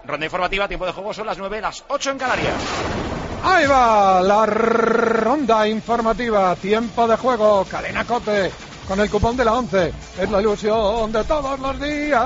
Ronda informativa, tiempo de juego, son las 9, las 8 en Canarias. Ahí va la ronda informativa, tiempo de juego, Cadena COPE, con el cupón de la 11, es la ilusión de todos los días,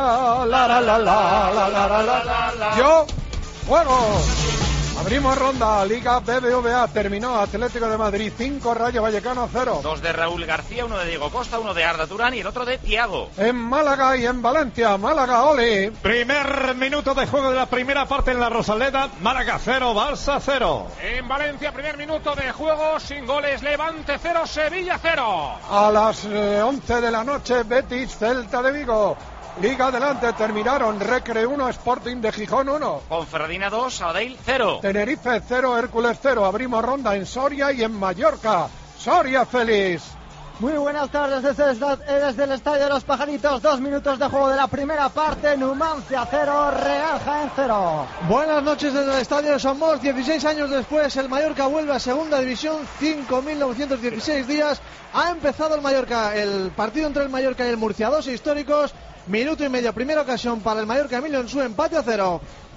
yo juego. Abrimos ronda, Liga BBVA, terminó Atlético de Madrid 5, Rayo Vallecano 0. 2 de Raúl García, 1 de Diego Costa, 1 de Arda Turán y el otro de Thiago. En Málaga y en Valencia, Málaga, Oli. Primer minuto de juego de la primera parte en la Rosaleda, Málaga 0, Barça 0. En Valencia, primer minuto de juego, sin goles, Levante 0, Sevilla 0. A las 11 de la noche, Betis, Celta de Vigo. Liga adelante, terminaron Recre 1, Sporting de Gijón 1. Ponferradina 2, Sabadell 0. Tenerife 0, Hércules 0. Abrimos ronda en Soria y en Mallorca. Soria, Félix. Muy buenas tardes desde el Estadio de los Pajaritos. 2 minutos de juego de la primera parte. Numancia 0, Real Jaén 0. Buenas noches desde el Estadio de Somos. 16 años después, el Mallorca vuelve a Segunda División. 5.916 días. Ha empezado el partido entre el Mallorca y el Murcia. 2 históricos. Minuto y medio, primera ocasión para el Mallorca, Emilio en su empate a 0.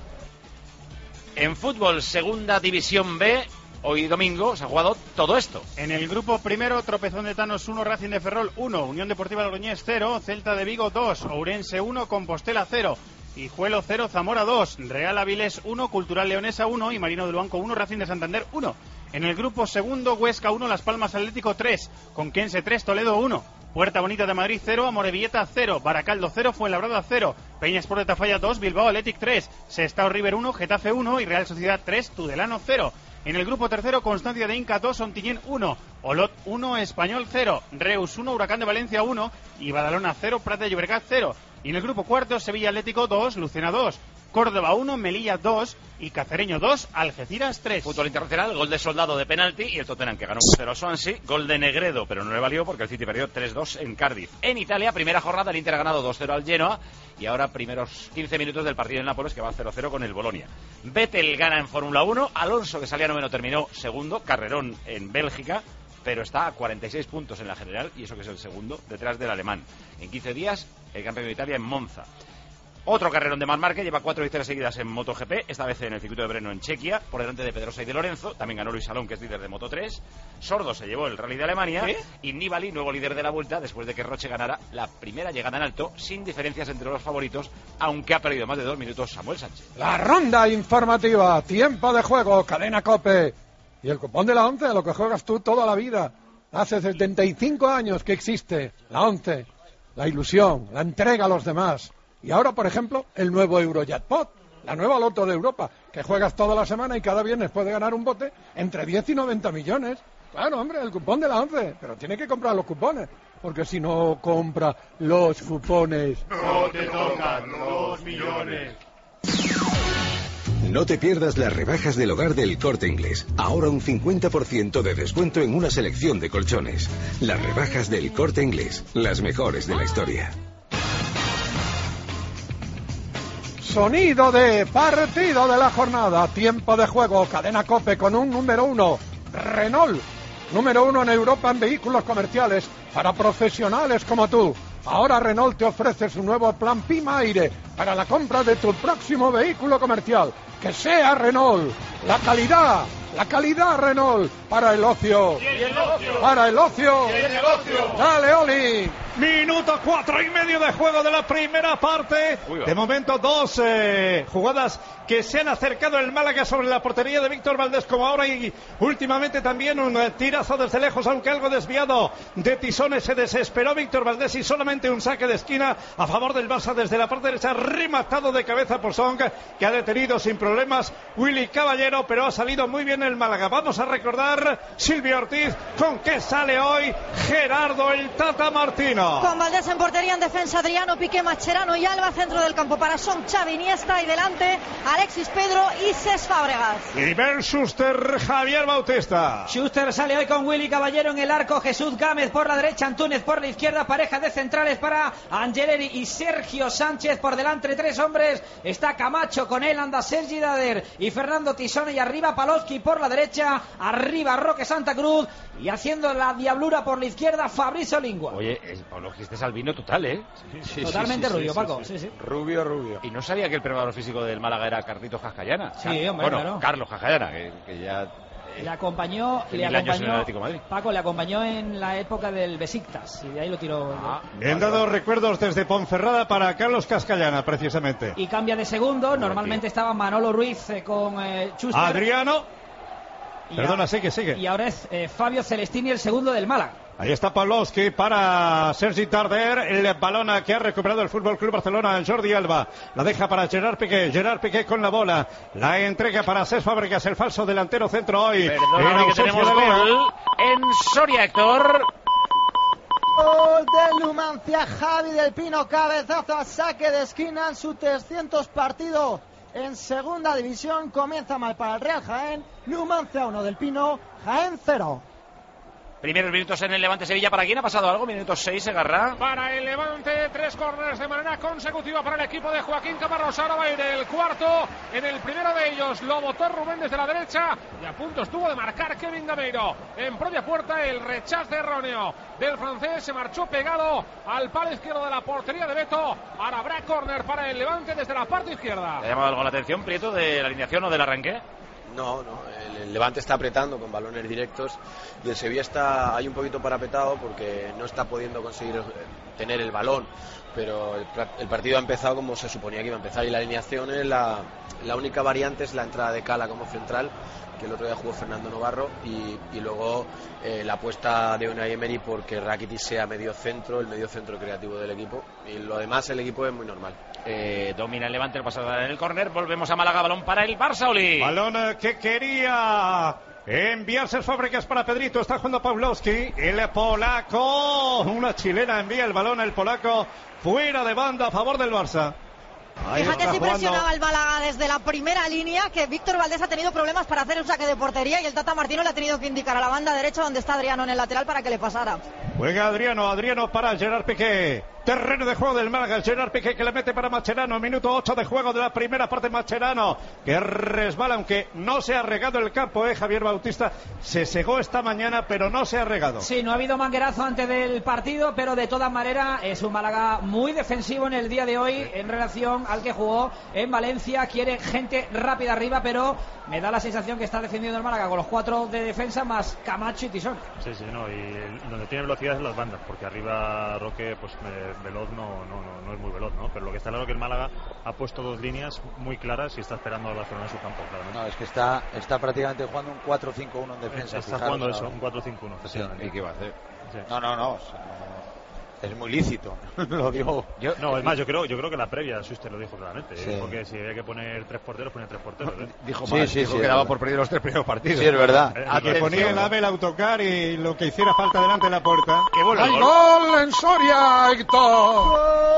En fútbol, Segunda División B, hoy domingo se ha jugado todo esto. En el grupo primero, Tropezón de Tanos 1, Racing de Ferrol 1, Unión Deportiva Logroñés 0, Celta de Vigo 2, Ourense 1, Compostela 0, Hijuelo 0, Zamora 2, Real Avilés 1, Cultural Leonesa 1 y Marino del Banco 1, Racing de Santander 1. En el grupo segundo, Huesca 1, Las Palmas Atlético 3, Conquense 3, Toledo 1. Puerta Bonita de Madrid 0, Amorebieta 0, Baracaldo 0, Fuenlabrada 0, Peña Sport de Tafalla 2, Bilbao Athletic 3, Sestao River 1, Getafe 1 y Real Sociedad 3, Tudelano 0. En el grupo tercero, Constancia de Inca 2, Ontinyent 1, Olot 1, Español 0, Reus 1, Huracán de Valencia 1 y Badalona 0, Prat de Llobregat 0. Y en el grupo cuarto, Sevilla Atlético 2, Lucena 2, Córdoba 1, Melilla 2 y Cacereño 2, Algeciras 3. Fútbol internacional, gol de Soldado de penalti y el Tottenham que ganó 1-0 a Swansea, gol de Negredo pero no le valió porque el City perdió 3-2 en Cardiff. En Italia, primera jornada, el Inter ha ganado 2-0 al Genoa y ahora primeros 15 minutos del partido en Nápoles que va 0-0 con el Bolonia. Vettel gana en Fórmula 1, Alonso que salía noveno terminó segundo, carrerón en Bélgica, pero está a 46 puntos en la general y eso que es el segundo, detrás del alemán. En 15 días, el campeón de Italia en Monza. Otro carrerón de Marc Márquez, lleva 4 victorias seguidas en MotoGP, esta vez en el circuito de Brno en Chequia, por delante de Pedrosa y de Lorenzo. También ganó Luis Salón, que es líder de Moto3. Sordo se llevó el Rally de Alemania. ¿Qué? Y Nibali, nuevo líder de la Vuelta, después de que Roche ganara la primera llegada en alto, sin diferencias entre los favoritos, aunque ha perdido más de 2 minutos Samuel Sánchez. La ronda informativa, tiempo de juego, Cadena COPE. Y el cupón de la 11, lo que juegas tú toda la vida. Hace 75 años que existe la 11, la ilusión, la entrega a los demás. Y ahora, por ejemplo, el nuevo Eurojackpot, la nueva loto de Europa, que juegas toda la semana y cada viernes puedes ganar un bote entre 10 y 90 millones. Claro, hombre, el cupón de la 11, pero tiene que comprar los cupones, porque si no compra los cupones... No te tocan los millones. No te pierdas las rebajas del hogar del Corte Inglés. Ahora un 50% de descuento en una selección de colchones. Las rebajas del Corte Inglés, las mejores de la historia. Sonido de partido de la jornada, tiempo de juego, Cadena COPE con un número 1, Renault, número 1 en Europa en vehículos comerciales para profesionales como tú. Ahora Renault te ofrece su nuevo plan Pima Aire para la compra de tu próximo vehículo comercial. Que sea Renault, la calidad Renault para el ocio. ¿Y el negocio? Para el ocio. ¿Y el negocio? Dale, Oli. Minuto 4 y medio de juego de la primera parte. De momento 2 jugadas que se han acercado el Málaga sobre la portería de Víctor Valdés, como ahora, y últimamente también un tirazo desde lejos, aunque algo desviado de Tisones. Se desesperó Víctor Valdés y solamente un saque de esquina a favor del Barça desde la parte derecha, rematado de cabeza por Song, que ha detenido sin problemas Willy Caballero, pero ha salido muy bien el Málaga. Vamos a recordar, Silvio Ortiz, con qué sale hoy Gerardo el Tata Martino. Con Valdés en portería, en defensa Adriano, Piqué, Mascherano y Alba, centro del campo para Son, Xavi, Iniesta y delante Alexis, Pedro y Cesc Fábregas. Y Ben Schuster, Javier Bautista. Schuster sale hoy con Willy Caballero en el arco, Jesús Gámez por la derecha, Antúnez por la izquierda, pareja de centrales para Angeleri y Sergio Sánchez. Por delante 3 hombres, está Camacho, con él anda Sergi Dader y Fernando Tisone, y arriba Paloschi por la derecha, arriba Roque Santa Cruz y haciendo la diablura por la izquierda Fabrizio Lingua. Oye, Pavlovsky es albino total, ¿eh? Totalmente rubio, Paco. Sí. Rubio. Y no sabía que el preparador físico del Málaga era Carlitos Cascallana. Sí, hombre, claro. Carlos Cascallana, que ya... Le acompañó, Paco, le acompañó en la época del Besiktas y de ahí lo tiró. Me han dado recuerdos desde Ponferrada para Carlos Cascallana, precisamente. Y cambia de segundo, normalmente estaba Manolo Ruiz con Schuster. Adriano. Perdona, sigue. Y ahora es Fabio Celestini, el segundo del Málaga. Ahí está Pavlovsky para Sergi Tarder, el balón que ha recuperado el Fútbol Club Barcelona, Jordi Alba, la deja para Gerard Piqué con la bola, la entrega para Cesc Fàbregas, el falso delantero centro hoy. Perdóname que tenemos gol en Soria, Héctor. Gol del Numancia, Javi del Pino, cabezazo a saque de esquina en su 300 partido en segunda división. Comienza mal para el Real Jaén. Numancia 1 del Pino, Jaén 0. Primeros minutos en el Levante-Sevilla. ¿Para quién ha pasado algo? Minuto 6, Segarra. Para el Levante, 3 córneres de manera consecutiva para el equipo de Joaquín Caparrós. Ahora va a ir el cuarto. En el primero de ellos lo botó Rubén desde la derecha y a punto estuvo de marcar Kevin Gameiro. En propia puerta el rechazo erróneo del francés, se marchó pegado al palo izquierdo de la portería de Beto. Ahora habrá córner para el Levante desde la parte izquierda. ¿Le ha llamado algo la atención, Prieto, de la alineación o del arranque? No, el Levante está apretando con balones directos y el Sevilla hay un poquito parapetado porque no está pudiendo conseguir tener el balón, pero el partido ha empezado como se suponía que iba a empezar y la alineación es la única variante es la entrada de Cala como central, que el otro día jugó Fernando Navarro, y luego la apuesta de Unai Emery porque Rakitic sea medio centro, el medio centro creativo del equipo, y lo demás el equipo es muy normal. Domina el Levante, el pasado en el córner. Volvemos a Málaga, balón para el Barça, Oli. Balón que quería enviarse Fábregas para Pedrito, está jugando Pavlovsky, el polaco, una chilena envía el balón, el polaco fuera de banda a favor del Barça. Fíjate si presionaba el Málaga desde la primera línea, que Víctor Valdés ha tenido problemas para hacer un saque de portería y el Tata Martino le ha tenido que indicar a la banda derecha donde está Adriano en el lateral para que le pasara. Juega Adriano para Gerard Piqué. Terreno de juego del Málaga, Gerard Piqué que le mete para Mascherano, minuto 8 de juego de la primera parte. Mascherano que resbala, aunque no se ha regado el campo, Javier Bautista, se segó esta mañana pero no se ha regado. Sí, no ha habido manguerazo antes del partido, pero de todas maneras es un Málaga muy defensivo en el día de hoy en relación al que jugó en Valencia. Quiere gente rápida arriba, pero me da la sensación que está defendiendo el Málaga con los 4 de defensa más Camacho y Tisón. Sí, no, y donde tiene velocidad es las bandas, porque arriba Roque pues veloz no es muy veloz, ¿no? Pero lo que está claro es que el Málaga ha puesto 2 líneas muy claras y está esperando al Barcelona en su campo, claramente. No, es que está prácticamente jugando un 4-5-1 en defensa. Está jugando eso, un 4-5-1. Sí, ¿y qué va a hacer? Sí. No, es muy lícito, lo digo. No, es más, yo creo que la previa Schuster lo dijo claramente, sí. Porque si había que poner 3 porteros, ponía 3 porteros. Dijo que daba por perdido los 3 primeros partidos. Sí, es verdad. A que ponía el AVE, el autocar y lo que hiciera falta delante de la puerta. ¡Hay gol en Soria, Héctor!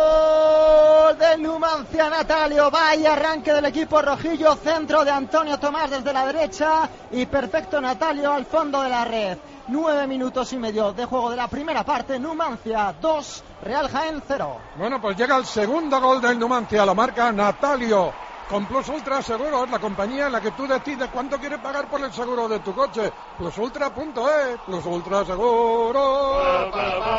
Gol de Numancia, Natalio. Vaya arranque del equipo rojillo. Centro de Antonio Tomás desde la derecha. Y perfecto Natalio al fondo de la red. 9 minutos y medio de juego de la primera parte. Numancia 2, Real Jaén 0. Bueno, pues llega el segundo gol del Numancia. Lo marca Natalio. Con Plus Ultra Seguros, la compañía en la que tú decides cuánto quieres pagar por el seguro de tu coche. Plusultra.es, Plus Ultra Seguros.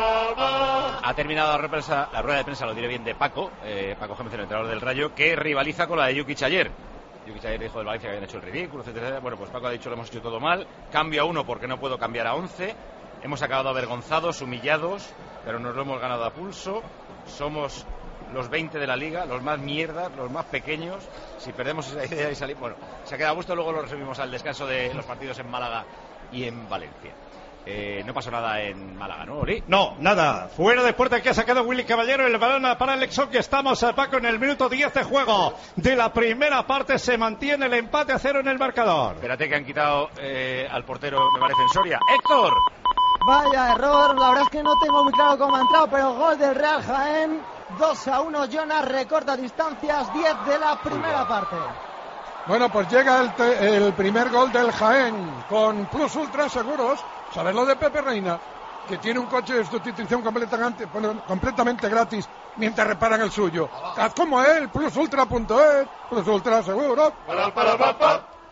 Ha terminado la rueda de prensa, lo diré bien, de Paco Gémez, el entrenador del Rayo, que rivaliza con la de Jukic ayer. Jukic ayer dijo del Valencia que habían hecho el ridículo, etcétera. Bueno, pues Paco ha dicho lo hemos hecho todo mal. Cambio a 1 porque no puedo cambiar a 11. Hemos acabado avergonzados, humillados, pero nos lo hemos ganado a pulso. Somos los 20 de la liga, los más mierdas, los más pequeños. Si perdemos esa idea y salimos... Bueno, se ha quedado a gusto, luego lo resumimos al descanso de los partidos en Málaga y en Valencia. No pasó nada en Málaga, ¿no, Oli? No, nada. Fuera de puerta que ha sacado Willy Caballero, el balón para el Exxon, que estamos, Paco, en el minuto 10 de juego de la primera parte. Se mantiene el empate a 0 en el marcador. Espérate que han quitado al portero, me parece, en Soria. ¡Héctor! Vaya error, la verdad es que no tengo muy claro cómo ha entrado, pero gol del Real Jaén. 2-1, Jonas recorta distancias, 10 de la primera parte. Bueno, pues llega el primer gol del Jaén con Plus Ultra Seguros. ¿Sabes lo de Pepe Reina? Que tiene un coche de sustitución completamente gratis mientras reparan el suyo. Haz como él, plusultra.es, Plus Ultra Seguros.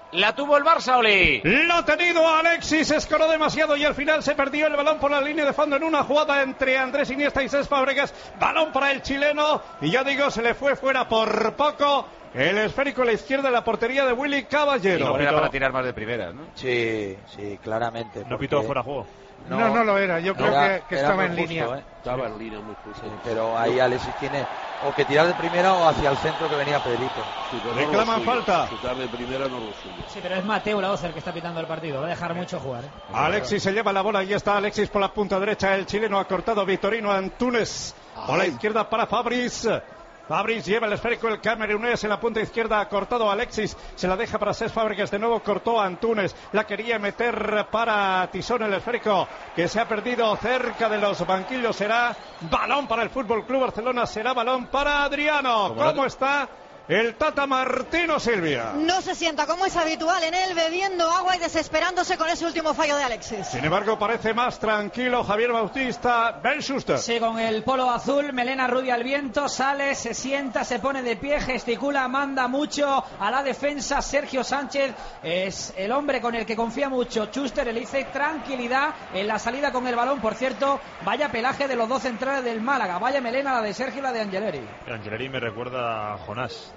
La tuvo el Barça, Oli. Lo ha tenido Alexis, escoró demasiado y al final se perdió el balón por la línea de fondo en una jugada entre Andrés Iniesta y Cesc Fábregas. Balón para el chileno y ya digo, se le fue fuera por poco. El esférico a la izquierda de la portería de Willy Caballero. No era para tirar más de primeras, ¿no? Sí, claramente. ¿No pitó fuera de juego? No lo era, yo creo que estaba en línea. Estaba en línea muy justo. Sí, pero ahí Alexis tiene o que tirar de primera o hacia el centro que venía Pedrito. Sí, reclaman falta. Chutar de primera no lo suyo. Sí, pero es Mateu Laoz el que está pitando el partido. Va a dejar mucho jugar. Alexis se lleva la bola y está Alexis por la punta derecha. El chileno ha cortado Vitorino Antunes. Por la izquierda para Fabris. Fabris lleva el esférico, el camerunés en la punta izquierda, ha cortado a Alexis, se la deja para Cesc Fábregas, de nuevo cortó a Antunes, la quería meter para Tizón el esférico, que se ha perdido cerca de los banquillos, será balón para el Fútbol Club Barcelona, será balón para Adriano. ¿Cómo está el Tata Martino, Silvia? No se sienta como es habitual en él, bebiendo agua y desesperándose con ese último fallo de Alexis. Sin embargo, parece más tranquilo Javier Bautista. Ben Schuster. Sí, con el polo azul, melena rubia al viento, sale, se sienta, se pone de pie, gesticula, manda mucho a la defensa. Sergio Sánchez es el hombre con el que confía mucho Schuster, le dice tranquilidad en la salida con el balón. Por cierto, vaya pelaje de los dos centrales del Málaga, vaya melena la de Sergio y la de Angeleri. Angeleri me recuerda a Jonás.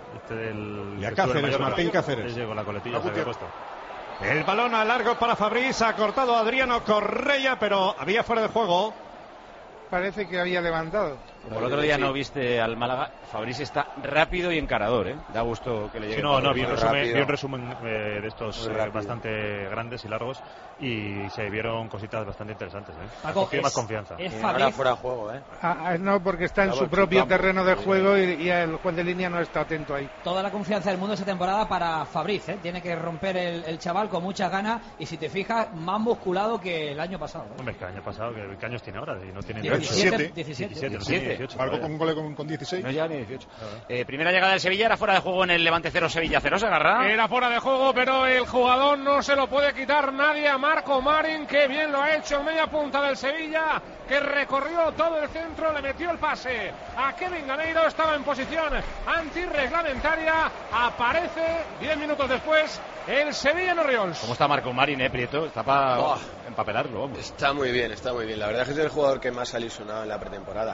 Y a Cáceres, Martín Cáceres. Con la coletilla se había puesto. El balón a largo para Fabriz, ha cortado Adriano Correia, pero había fuera de juego. Parece que había levantado. Como el otro día no viste al Málaga, Fabriz está rápido y encarador, ¿eh? Da gusto que le llegue. Sí, vi un resumen de estos bastante grandes y largos y se vieron cositas bastante interesantes, ¿eh? Paco, más confianza. Ahora fuera de juego, ¿eh? No, porque está en su propio terreno de juego y el juez de línea no está atento ahí. Toda la confianza del mundo esta temporada para Fabriz, ¿eh? Tiene que romper el chaval con muchas ganas y si te fijas, más musculado que el año pasado, ¿eh? Hombre, que el año pasado, ¿qué años tiene ahora? Y no tiene 17. Marcó con un gol con 16. No llega ni 18. Primera llegada del Sevilla, era fuera de juego en el Levante 0, Sevilla 0, ¿se agarra? Era fuera de juego, pero el jugador no se lo puede quitar nadie a Marco Marín, que bien lo ha hecho en media punta del Sevilla, que recorrió todo el centro, le metió el pase a Kevin Gameiro, estaba en posición antirreglamentaria, aparece 10 minutos después el Sevilla en Orriols. ¿Cómo está Marco Marín, Prieto? Está para empapelarlo, hombre. Está muy bien, la verdad es que es el jugador que más ha ilusionado en la pretemporada.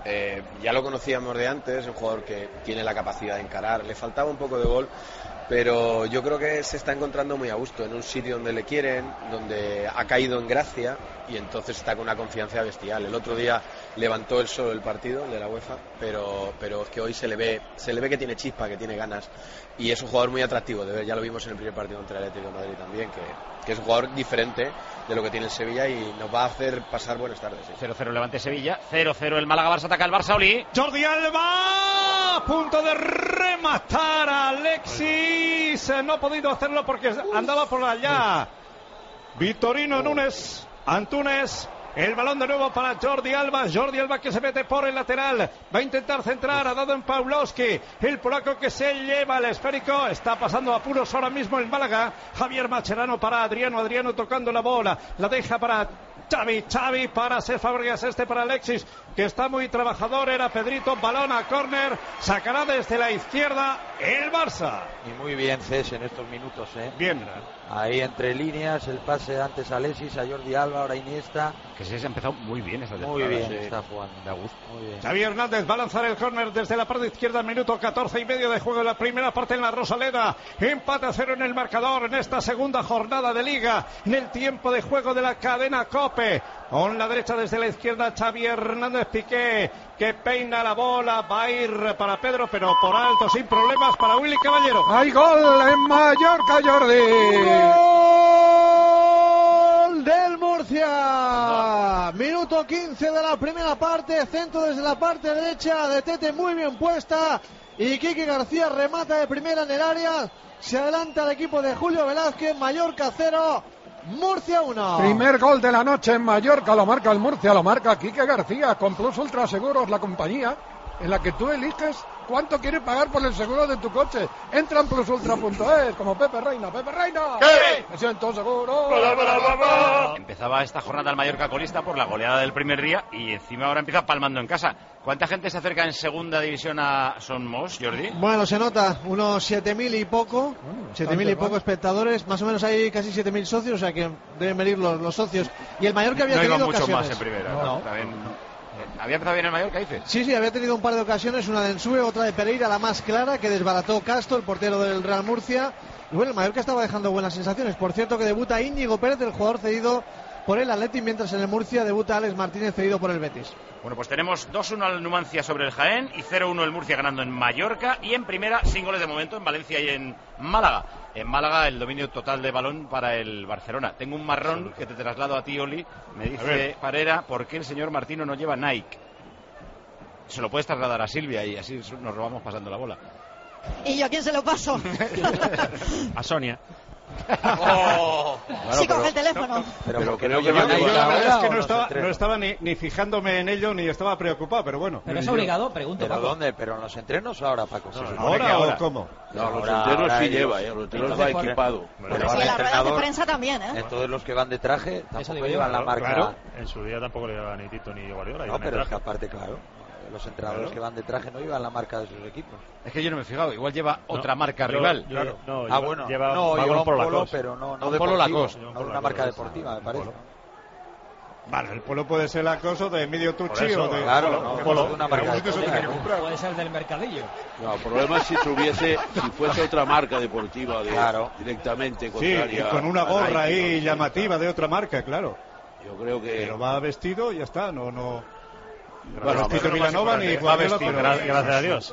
Ya lo conocíamos de antes, un jugador que tiene la capacidad de encarar, le faltaba un poco de gol, pero yo creo que se está encontrando muy a gusto en un sitio donde le quieren, donde ha caído en gracia y entonces está con una confianza bestial. El otro día levantó él solo el partido, el de la UEFA, pero es que hoy se le ve que tiene chispa, que tiene ganas y es un jugador muy atractivo de ver. Ya lo vimos en el primer partido contra el Atlético de Madrid también, que es un jugador diferente de lo que tiene el Sevilla y nos va a hacer pasar buenas tardes. 0-0 Levante Sevilla, 0-0 el Málaga Barça, ataca el Barça, Oli. Jordi Alba a punto de rematar a Alexis, no ha podido hacerlo porque andaba por allá. Vitorino Núñez, Antunes. El balón de nuevo para Jordi Alba que se mete por el lateral, va a intentar centrar, ha dado en Pawlowski, el polaco que se lleva el esférico, está pasando apuros ahora mismo el Málaga. Javier Mascherano para Adriano tocando la bola, la deja para Xavi para Cesc Fábregas, para Alexis, que está muy trabajador, era Pedrito, balón a córner, sacará desde la izquierda el Barça. Y muy bien Cesc en estos minutos, ¿eh? Bien. Ahí entre líneas, el pase antes a Alexis, a Jordi Alba, ahora Iniesta. Que se ha empezado muy bien esta temporada. Muy bien, está jugando, da gusto. Muy bien. Xavi Hernández va a lanzar el córner desde la parte izquierda, minuto 14:30 de juego en la primera parte en la Rosaleda. Empate a 0 en el marcador en esta segunda jornada de Liga, en el tiempo de juego de la cadena COPE. Con la derecha desde la izquierda Xavi Hernández, Piqué, que peina la bola, va a ir para Pedro, pero por alto, sin problemas para Willy Caballero. ¡Hay gol en Mallorca, Jordi! ¡Gol del Murcia! Minuto 15 de la primera parte, centro desde la parte derecha de Tete, muy bien puesta, y Quique García remata de primera en el área, se adelanta el equipo de Julio Velázquez. Mallorca 0, Murcia 1. Primer gol de la noche en Mallorca, lo marca el Murcia, lo marca Quique García, con Plus Ultra Seguros, la compañía en la que tú eliges ¿Cuánto quieres pagar por el seguro de tu coche? Entra en plusultra.es, como Pepe Reina. ¡Pepe Reina! ¿Qué? Me siento seguro. Empezaba esta jornada el Mallorca colista por la goleada del primer día y encima ahora empieza palmando en casa. ¿Cuánta gente se acerca en segunda división a Son Mos, Jordi? Bueno, se nota, unos 7.000 y poco, 7.000 y poco espectadores, más o menos hay casi 7.000 socios, o sea que deben venir los socios. Y el Mallorca había tenido mucho ocasiones. más en primera. No. También, ¿había empezado bien el Mallorca, dices? Sí, había tenido un par de ocasiones, una de Ensue, otra de Pereira, la más clara, que desbarató Castro, el portero del Real Murcia. Y bueno, el Mallorca estaba dejando buenas sensaciones. Por cierto, que debuta Íñigo Pérez, el jugador cedido por el Atleti, mientras en el Murcia debuta Alex Martínez, cedido por el Betis. Bueno, pues tenemos 2-1 al Numancia sobre el Jaén y 0-1 el Murcia ganando en Mallorca, y en primera, sin goles de momento, en Valencia y en Málaga. En Málaga el dominio total de balón para el Barcelona. Tengo un marrón que te traslado a ti, Oli. Me dice Parera, ¿por qué el señor Martino no lleva Nike? Se lo puedes trasladar a Silvia y así nos robamos pasando la bola. ¿Y yo a quién se lo paso? A Sonia. Bueno, sí, coge el teléfono. Pero creo que la verdad es que no estaba ni fijándome en ello ni estaba preocupado, pero bueno. Pero es obligado, pregunto. ¿Pero dónde? ¿Pero en los entrenos ahora, Paco? ¿Ahora o cómo? No, los entrenos sí lleva, los entrenos va equipado. Pero sí, en las ruedas de prensa también, ¿eh? Todos los que van de traje tampoco llevan la marca. Claro, en su día tampoco le llevaban ni Tito ni Guardiola. No, pero es que aparte, claro, los entrenadores que van de traje no llevan la marca de sus equipos. Es que yo no me he fijado, igual lleva otra marca rival. Claro. Lleva un polo, pero no Polo Lacoste. No una marca deportiva, me parece. Vale, el polo puede ser Lacoste de medio tuchi o de... Claro, polo de una marca deportiva. Puede ser del mercadillo. No, el problema es si fuese otra marca deportiva directamente contraria. Sí, y con una gorra ahí llamativa de otra marca, claro. Yo creo que... Pero va vestido y ya está, no... Bueno, Tito Vilanova ni va vestido, gracias a Dios.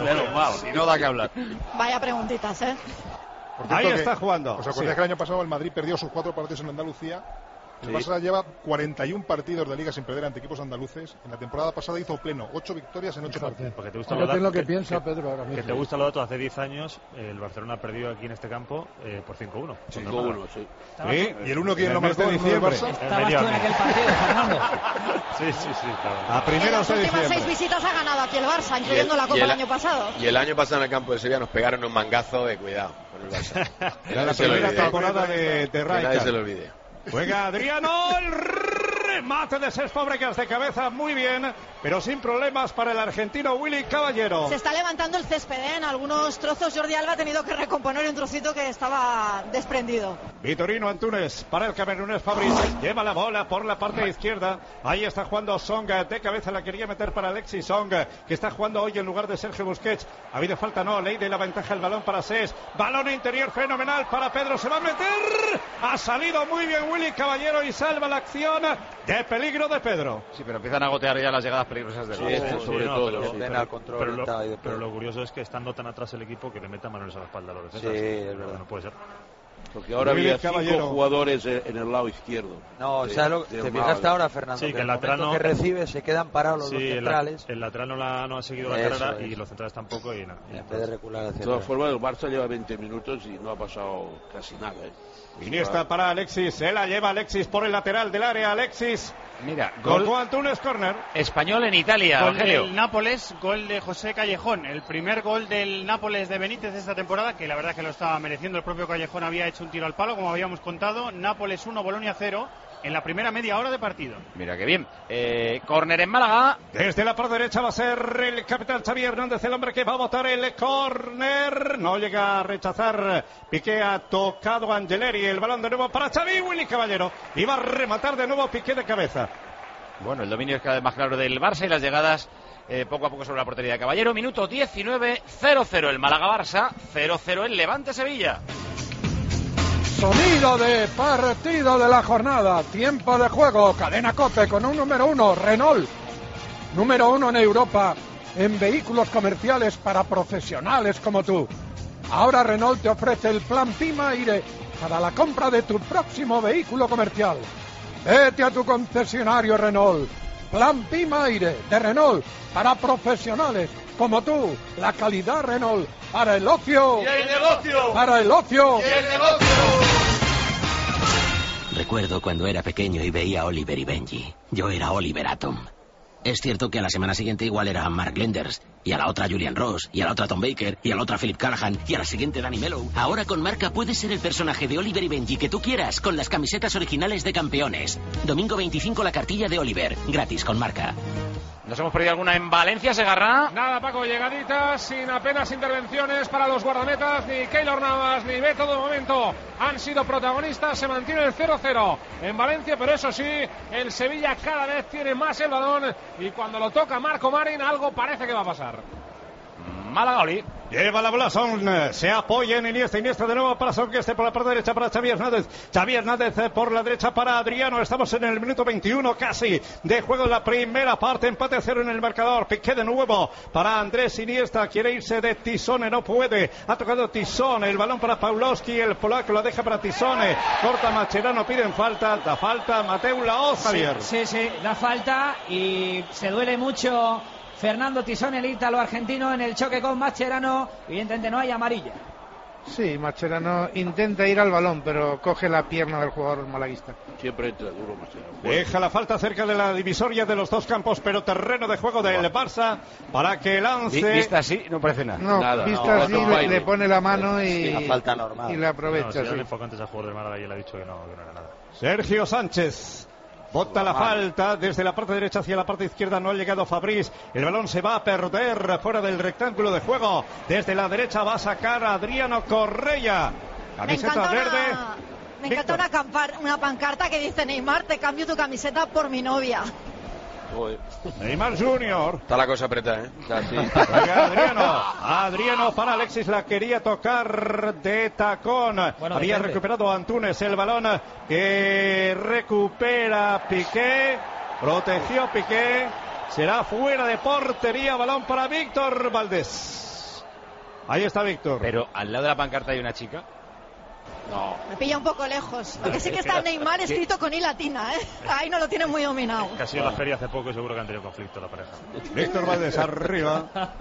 Si no da que hablar. Vaya preguntitas, ¿eh? Ahí está jugando. ¿Os acordáis que el año pasado el Madrid perdió sus 4 partidos en Andalucía? El Barça lleva 41 partidos de liga sin perder ante equipos andaluces. En la temporada pasada hizo pleno 8 victorias en 8 partidos. Porque te gusta lo que piensa Pedro ahora mismo. Que te gusta lo dato, hace 10 años el Barcelona ha perdido aquí en este campo por 5-1. 5-1, sí. ¿Y el 1 quién lo marcó en el Barça? Estabas tú en aquel partido, Fernando. Sí. A primera las últimas 6 visitas ha ganado aquí el Barça, incluyendo la Copa el año pasado. Y el año pasado en el campo de Sevilla nos pegaron un mangazo de cuidado con el Barça. Era la primera temporada de Rijkaard. Nadie se lo olvide. Juega Adriano, el remate de Cesc Fábregas de cabeza, muy bien, pero sin problemas para el argentino Willy Caballero. Se está levantando el césped, en algunos trozos. Jordi Alba ha tenido que recomponer un trocito que estaba desprendido. Vitorino Antunes para el camerunés Fabris, lleva la bola por la parte izquierda, ahí está jugando Song, de cabeza la quería meter para Alexis Song, que está jugando hoy en lugar de Sergio Busquets. Ha habido falta, no, ley de la ventaja, el balón para Cesc, balón interior fenomenal para Pedro, se va a meter, ha salido muy bien Willy Caballero y salva la acción de peligro de Pedro. Sí, pero empiezan a gotear ya las llegadas peligrosas del Barça. Sobre todo. Pero lo curioso es que estando tan atrás el equipo que le metan manos a la espalda a los defensas. Sí, es verdad. No puede ser. Porque ahora había 5 jugadores en el lado izquierdo. No, o sea, te fijaste ahora, Fernando, sí, que el lateral que recibe se quedan parados los dos centrales. El lateral no ha seguido la carrera y los centrales tampoco. Y nada. En vez de recular hacia de todas formas, el Barça lleva 20 minutos y no ha pasado casi nada. Iniesta para Alexis, se la lleva Alexis por el lateral del área, Alexis. Mira, gol Antunes, córner. Español en Italia. Gol del Nápoles, gol de José Callejón. El primer gol del Nápoles de Benítez esta temporada, que la verdad que lo estaba mereciendo. El propio Callejón había hecho un tiro al palo, como habíamos contado. Nápoles 1, Bolonia 0. En la primera media hora de partido. Mira qué bien. Córner en Málaga. Desde la parte derecha va a ser el capitán Xavi Hernández, el hombre que va a botar el córner. No llega a rechazar. Piqué ha tocado a Angeleri. El balón de nuevo para Xavi. Willy Caballero. Y va a rematar de nuevo Piqué de cabeza. Bueno, el dominio es cada vez más claro del Barça y las llegadas poco a poco sobre la portería de Caballero. Minuto 19, 0-0 el Málaga-Barça, 0-0 el Levante-Sevilla. Sonido de partido de la jornada, tiempo de juego, cadena COPE con un número 1, Renault, número 1 en Europa en vehículos comerciales para profesionales como tú. Ahora Renault te ofrece el plan Pima Aire para la compra de tu próximo vehículo comercial. Vete a tu concesionario Renault. Plan Pima Aire de Renault para profesionales como tú. La calidad Renault para el ocio. Y el negocio. Para el ocio. Y el negocio. Recuerdo cuando era pequeño y veía a Oliver y Benji. Yo era Oliver Atom. Es cierto que a la semana siguiente igual era Mark Lenders, y a la otra Julian Ross, y a la otra Tom Baker, y a la otra Philip Callahan, y a la siguiente Danny Mello. Ahora con Marca puedes ser el personaje de Oliver y Benji que tú quieras, con las camisetas originales de campeones. Domingo 25 la cartilla de Oliver, gratis con Marca. ¿Nos hemos perdido alguna en Valencia, Segarra? Nada, Paco, llegaditas, sin apenas intervenciones para los guardametas, ni Keylor Navas, ni Beto de momento han sido protagonistas, se mantiene el 0-0 en Valencia, pero eso sí, el Sevilla cada vez tiene más el balón y cuando lo toca Marco Marín algo parece que va a pasar. Málaga, Oli. Lleva la bola Son, se apoya en Iniesta de nuevo para Son, que esté por la parte derecha para Xavi Hernández por la derecha para Adriano. Estamos en el minuto 21 casi de juego en la primera parte, empate a 0 en el marcador. Piqué de nuevo para Andrés Iniesta, quiere irse de Tisone, no puede, ha tocado Tisone, el balón para Pawlowski, el polaco la deja para Tisone, corta Mascherano, piden falta, da falta Mateu Laoz, Javier. Sí, da falta y se duele mucho Fernando Tisone, el ítalo argentino, en el choque con Mascherano. Evidentemente no hay amarilla. Sí, Mascherano intenta ir al balón, pero coge la pierna del jugador malaguista. Siempre entra duro Mascherano. Deja la falta cerca de la divisoria de los dos campos, pero terreno de juego del Barça para que lance. Vista así, no parece nada. No, vista así le pone la mano y la falta normal. Y la aprovecha. Si le enfoca antes al jugador del Málaga y él ha dicho que no era nada. Sergio Sánchez. Bota la falta desde la parte derecha hacia la parte izquierda, no ha llegado Fabriz, el balón se va a perder fuera del rectángulo de juego, desde la derecha va a sacar a Adriano Correia, camiseta verde. Me encanta una pancarta que dice: Neymar, te cambio tu camiseta por mi novia. Neymar Junior. Está la cosa apretada, Sí. Adriano para Alexis, la quería tocar de tacón. Había recuperado Antunes el balón que recupera Piqué. Protegió Piqué. Será fuera de portería. Balón para Víctor Valdés. Ahí está Víctor. Pero al lado de la pancarta hay una chica. No. Me pilla un poco lejos. Lo que sí que está Neymar escrito con I latina, ¿eh? Ahí no lo tiene muy dominado. Casi en la feria hace poco y seguro que han tenido conflicto la pareja. Víctor Valdés arriba.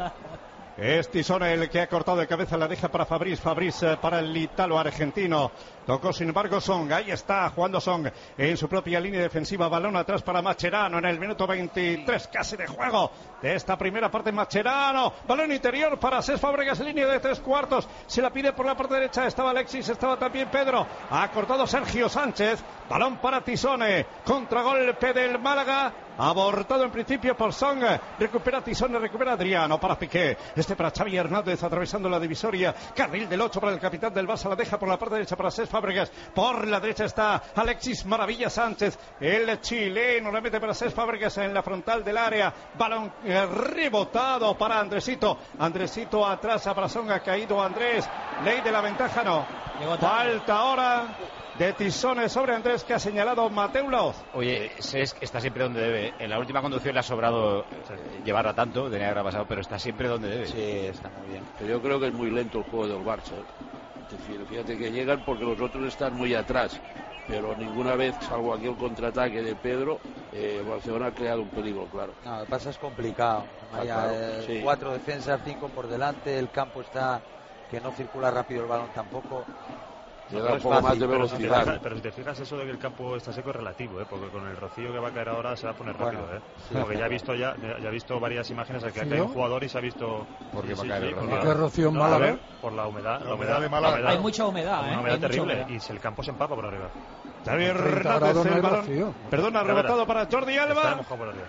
Es Tisone el que ha cortado de cabeza, la deja para Fabriz para el ítalo argentino. Tocó sin embargo Song, ahí está jugando Song en su propia línea defensiva, balón atrás para Mascherano en el minuto 23 casi de juego de esta primera parte. Mascherano, balón interior para Cesc Fábregas, línea de 3/4, se la pide por la parte derecha, estaba Alexis, estaba también Pedro, ha cortado Sergio Sánchez, balón para Tisone, contragolpe del Málaga, abortado en principio por Song, recupera Tisone, recupera Adriano para Piqué, para Xavi Hernández atravesando la divisoria, carril del 8 para el capitán del Barça, la deja por la parte derecha para Cesc Fábregas, por la derecha está Alexis Maravilla Sánchez, el chileno la mete para Cesc Fábregas en la frontal del área, balón rebotado para Andresito atrás para Song, ha caído Andrés, ley de la ventaja no, falta ahora de Tisone sobre Andrés, que ha señalado Mateu Laoz. Oye, Cesc está siempre donde debe. En la última conducción le ha sobrado llevarla tanto, tenía que haber pasado, pero está siempre donde debe. Sí, está muy bien. Pero yo creo que es muy lento el juego del Barça. Fíjate que llegan porque los otros están muy atrás, pero ninguna vez, salvo aquí el contraataque de Pedro, Barcelona ha creado un peligro, claro. No, el Barça es complicado. Hay 4 defensas, 5 por delante, el campo está que no circula rápido el balón tampoco. Le da un poco más de velocidad. Pero si te fijas, eso de que el campo está seco es relativo, porque con el rocío que va a caer ahora se va a poner rápido. Sí, porque ya he visto varias imágenes en que ha caído un jugador y se ha visto porque va a caer el rocío. ¿Por qué rocío en Málaga? Por la humedad. La humedad de Málaga. Hay mucha humedad, una humedad terrible, y si el campo se empapa por arriba. Xavier Hernández, el balón. Perdona, rebotado para Jordi Alba.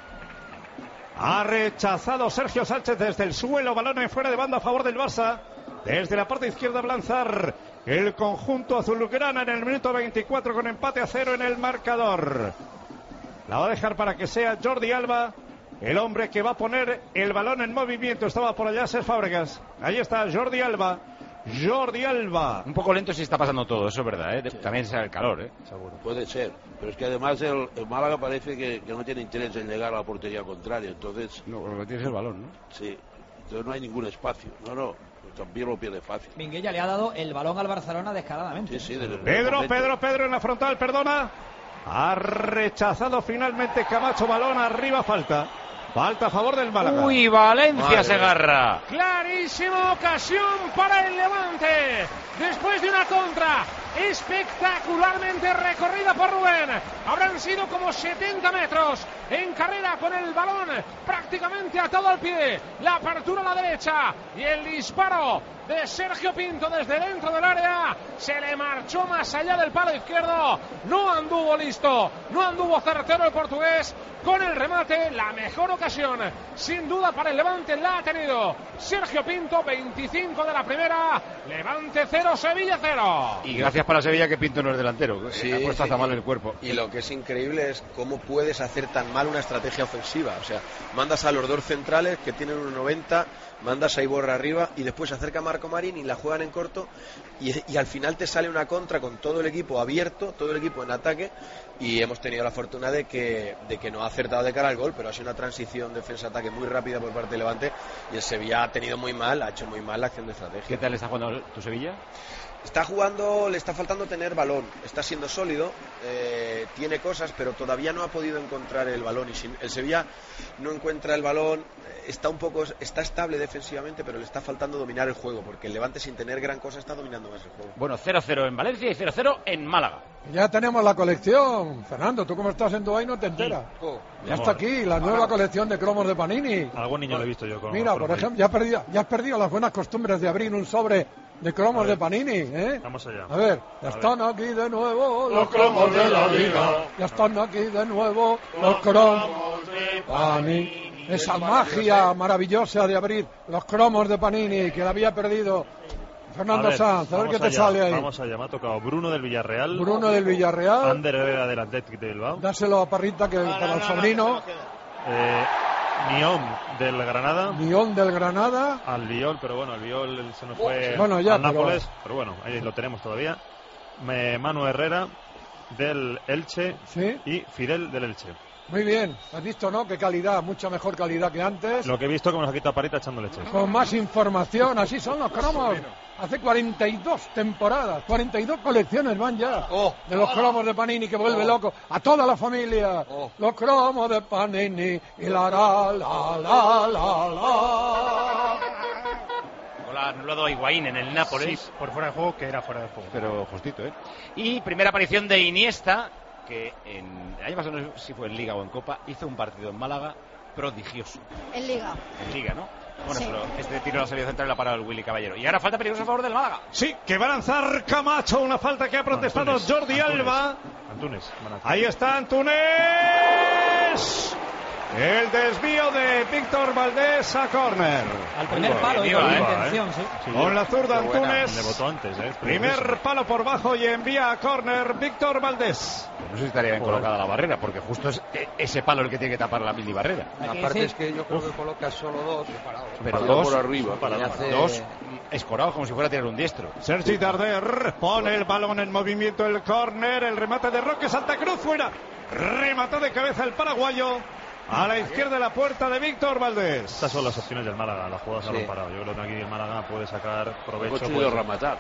Ha rechazado Sergio Sánchez desde el suelo, balón en fuera de banda a favor del Barça. Desde la parte izquierda va a lanzar el conjunto azulgrana en el minuto 24 con empate a 0 en el marcador. La va a dejar para que sea Jordi Alba el hombre que va a poner el balón en movimiento. Estaba por allá Cesc Fábregas. Ahí está Jordi Alba. Un poco lento si está pasando todo, eso es verdad, ¿eh? También será el calor, seguro. Puede ser, pero es que además el Málaga parece que no tiene interés en llegar a la portería contraria, entonces... No, lo que tiene es el balón, ¿no? Sí, entonces no hay ningún espacio, no, también lo pierde fácil. Minguella le ha dado el balón al Barcelona descaradamente. Sí, Pedro en la frontal, perdona. Ha rechazado finalmente Camacho, balón arriba, falta a favor del Málaga. Uy, Valencia se agarra. Clarísima ocasión para el Levante. Después de una contra espectacularmente recorrida por Rubén. Habrán sido como 70 metros en carrera con el balón prácticamente atado al pie. La apertura a la derecha y el disparo de Sergio Pinto desde dentro del área se le marchó más allá del palo izquierdo. No anduvo listo, no anduvo certero el portugués con el remate. La mejor ocasión sin duda para el Levante la ha tenido Sergio Pinto. 25 de la primera, Levante 0, Sevilla 0. Y gracias para Sevilla que Pinto no es delantero, sí, ha puesto hasta mal el cuerpo. Y lo que es increíble es cómo puedes hacer tan mal una estrategia ofensiva. O sea, mandas a los dos centrales que tienen 1,90, mandas a Iborra arriba y después se acerca Marco Marín y la juegan en corto y al final te sale una contra con todo el equipo abierto, todo el equipo en ataque, y hemos tenido la fortuna de que no ha acertado de cara al gol, pero ha sido una transición defensa-ataque muy rápida por parte de Levante y el Sevilla ha tenido muy mal, ha hecho muy mal la acción de estrategia. ¿Qué tal está jugando tu Sevilla? Está jugando, le está faltando tener balón, está siendo sólido, tiene cosas, pero todavía no ha podido encontrar el balón. Y si el Sevilla no encuentra el balón, está estable defensivamente, pero le está faltando dominar el juego, porque el Levante, sin tener gran cosa, está dominando más el juego. Bueno, 0-0 en Valencia y 0-0 en Málaga. Ya tenemos la colección. Fernando, tú como estás en Dubái no te enteras. Ya está aquí la nueva colección de cromos de Panini. Algún niño lo he visto yo. Mira, por ejemplo, ya has perdido las buenas costumbres de abrir un sobre de cromos de Panini, ¿eh? Vamos allá. A ver, ya están aquí de nuevo los cromos de la vida. Ya están aquí de nuevo los cromos de Panini. Esa magia maravillosa de abrir los cromos de Panini que la había perdido Fernando Sanz. A ver qué te sale ahí. Vamos allá, me ha tocado Bruno del Villarreal. Ander Herrera del Athletic de Bilbao. Dáselo a Parrita que para el sobrino. Nión del Granada. Al Lyon, pero bueno, el Lyon se nos fue al Nápoles, pero bueno, ahí lo tenemos todavía. Manu Herrera del Elche, ¿sí? Y Fidel del Elche. Muy bien, has visto, ¿no? Qué calidad, mucha mejor calidad que antes. Lo que he visto, que me nos ha quitado Parita echando leche. Con más información, así son los cromos. Hace 42 temporadas, 42 colecciones van ya de los cromos de Panini, que vuelve loco a toda la familia. Los cromos de Panini y la. Ha anulado a Higuaín en el Nápoles. Sí, por fuera de juego, que era fuera de juego. Pero justito, ¿eh? Y primera aparición de Iniesta, que el año pasado, no sé si fue en Liga o en Copa, hizo un partido en Málaga prodigioso. En Liga, ¿no? Bueno, sí. Pero este tiro de la salida central la ha parado el Willy Caballero. Y ahora falta peligrosa a favor del Málaga. Sí, que va a lanzar Camacho, una falta que ha protestado Jordi Alba. Antunes. Ahí está Antunes. El desvío de Víctor Valdés a córner. Al primer palo, intención, sí. Con la zurda Antunes. Le botó antes, Primer palo por bajo y envía a córner Víctor Valdés. No sé si estaría bien colocada la barrera, porque justo es ese palo el que tiene que tapar la mini barrera. Aparte es que yo creo que coloca solo dos. Pero dos por arriba. Dos escorados como si fuera a tirar un diestro. Sergi Darder pone el balón en movimiento, el córner, el remate de Roque Santa Cruz fuera. Remató de cabeza el paraguayo. A la izquierda de la puerta de Víctor Valdés. Estas son las opciones del Málaga, las jugadas a balón parado. Yo creo que aquí el Málaga puede sacar provecho. Ha conseguido rematar.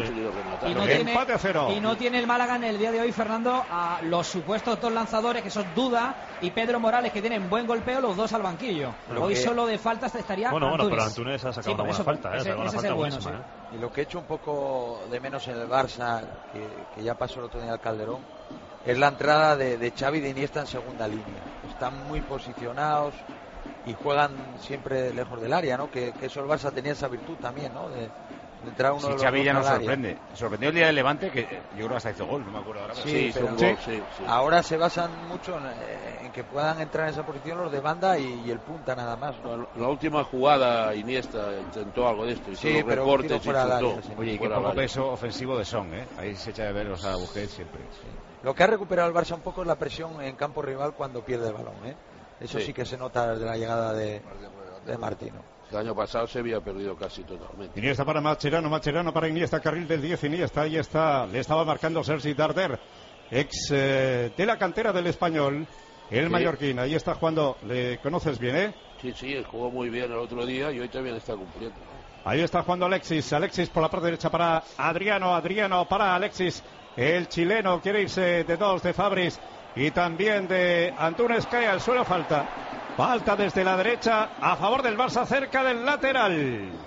Empate a 0. Y no tiene el Málaga en el día de hoy, Fernando, a los supuestos dos lanzadores, que son Duda y Pedro Morales, que tienen buen golpeo, los dos al banquillo. Hoy solo de faltas estaría Antunes. Bueno, pero Antunes ha sacado una buena falta. Ese es el bueno, sí. Y lo que he hecho un poco de menos en el Barça, que ya pasó el otro día al Calderón, es la entrada de Xavi y de Iniesta en segunda línea. Están muy posicionados y juegan siempre lejos del área, ¿no? Que eso el Barça tenía esa virtud también, ¿no? De entrar uno de los Xavi ya nos sorprende. Sorprendió el día del Levante, que yo creo que hasta hizo gol, no me acuerdo ahora. Sí. Ahora se basan mucho en que puedan entrar en esa posición los de banda y el punta nada más, ¿no? La última jugada Iniesta intentó algo de esto. Sí, pero recortes fuera del área. Oye, y qué poco peso ofensivo de Son, ¿eh? Ahí se echa de ver a Busquets siempre. Sí. Lo que ha recuperado el Barça un poco es la presión en campo rival cuando pierde el balón, ¿eh? Eso sí que se nota desde la llegada de Martino. El año pasado se había perdido casi totalmente. Iniesta para Mascherano para Iniesta, carril del 10, Iniesta, ahí está, le estaba marcando Sergi Darder, ex de la cantera del Español, el mallorquín, ahí está jugando, le conoces bien, ¿eh? Sí, jugó muy bien el otro día y hoy también está cumpliendo. Ahí está jugando Alexis por la parte derecha para Adriano para Alexis, el chileno quiere irse de dos de Fabris y también de Antunes, cae al suelo, falta desde la derecha a favor del Barça cerca del lateral.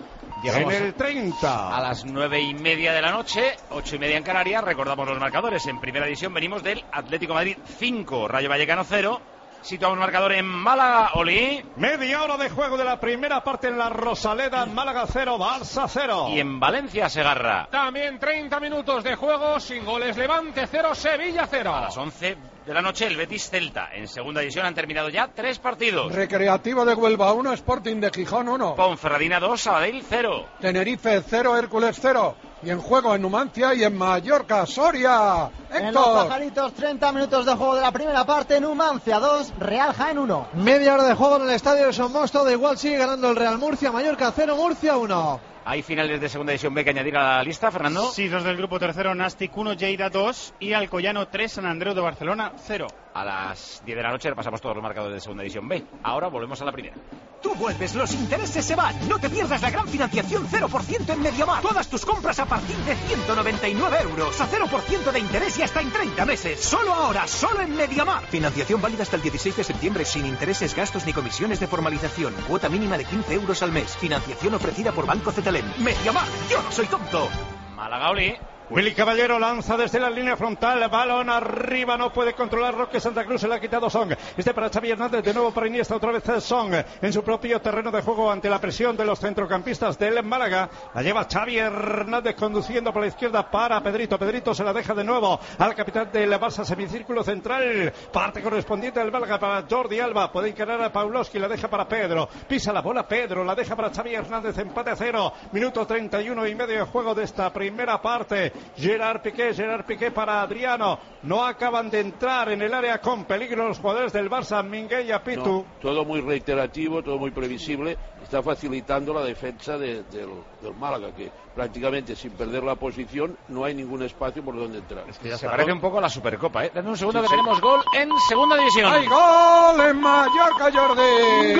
Llegamos en el 30. A las 9:30 de la noche, 8:30 en Canarias. Recordamos los marcadores. En primera división venimos del Atlético de Madrid 5, Rayo Vallecano 0. Situamos marcador en Málaga, Oli. Media hora de juego de la primera parte en la Rosaleda. Málaga 0, Barça 0. Y en Valencia, Segarra. También 30 minutos de juego sin goles. Levante 0, Sevilla 0. A las 11 de la noche, el Betis Celta. En segunda división han terminado ya 3 partidos. Recreativo de Huelva 1, Sporting de Gijón 1. Ponferradina 2, Sabadell 0. Tenerife 0, Hércules 0. Y en juego en Numancia y en Mallorca, Soria. Héctor. En los pajaritos, 30 minutos de juego de la primera parte. Numancia 2, Real Jaén 1. Media hora de juego en el estadio de Somos. Todo igual, sigue ganando el Real Murcia. Mallorca 0, Murcia 1. ¿Hay finales de segunda división B que añadir a la lista, Fernando? Sí, los del grupo tercero, Nastic 1, Lleida 2 y Alcoyano 3, San Andreu de Barcelona 0. A las 10 de la noche repasamos todos los marcadores de segunda división B. Ahora volvemos a la primera. Tú vuelves, los intereses se van. No te pierdas la gran financiación 0% en Mediamar. Todas tus compras a partir de 199 euros. A 0% de interés y hasta en 30 meses. Solo ahora, solo en Mediamar. Financiación válida hasta el 16 de septiembre sin intereses, gastos ni comisiones de formalización. Cuota mínima de 15 euros al mes. Financiación ofrecida por Banco Cetelem. Mediamar, yo no soy tonto. Málaga, Oli. Willy Caballero lanza desde la línea frontal, balón arriba, no puede controlar Roque Santa Cruz, se le ha quitado Song. Para Xavi Hernández, de nuevo para Iniesta, otra vez Song en su propio terreno de juego ante la presión de los centrocampistas del Málaga. La lleva Xavi Hernández conduciendo por la izquierda para Pedrito. Pedrito se la deja de nuevo al capitán del Barça, semicírculo central, parte correspondiente del Málaga para Jordi Alba, puede encarar a Pavlovsky, la deja para Pedro, pisa la bola Pedro, la deja para Xavi Hernández, empate a 0, minuto 31 y medio de juego de esta primera parte. Gerard Piqué para Adriano. No acaban de entrar en el área con peligro los jugadores del Barça, Minguella y Apitu. No, todo muy reiterativo, todo muy previsible. Está facilitando la defensa del Málaga, que prácticamente sin perder la posición no hay ningún espacio por donde entrar. Es que se parece un poco a la Supercopa, ¿eh? Dame un segundo que tenemos gol en segunda división. ¡Hay gol en Mallorca, Jordi!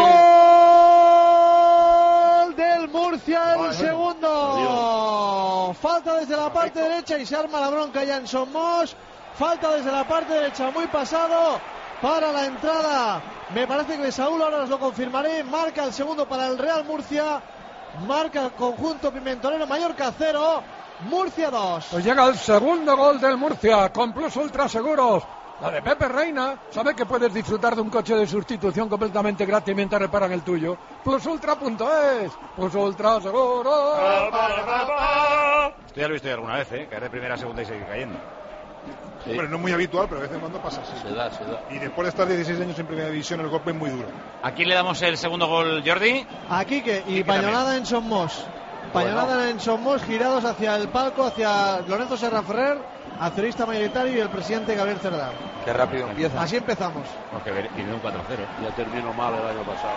¡Gol del Murcia, el segundo! Adiós. Falta desde la parte derecha y se arma la bronca ya en Somos. Falta desde la parte derecha, muy pasado para la entrada. Me parece que de Saúl, ahora os lo confirmaré. Marca el segundo para el Real Murcia. Marca el conjunto pimentonero. Mallorca 0, Murcia 2. Pues llega el segundo gol del Murcia con Plus Ultra Seguros. La de Pepe Reina. Sabe que puedes disfrutar de un coche de sustitución completamente gratis mientras reparan el tuyo. Plusultra.es. Plus Ultra Seguros. Esto ya lo he visto alguna vez, caer de primera a segunda y seguir cayendo. Sí. Hombre, no es muy habitual, pero de vez en cuando pasa así. Se da. Y después de estar 16 años en primera división, el golpe es muy duro. ¿A quién le damos el segundo gol, Jordi? A Quique y Pañolada en Somos. Pañolada en Somos, girados hacia el palco, hacia Lorenzo Serra Ferrer, accionista mayoritario, y el presidente Gabriel Cerdá. Qué rápido empieza. Así empezamos. Porque viene un 4-0. Ya terminó mal el año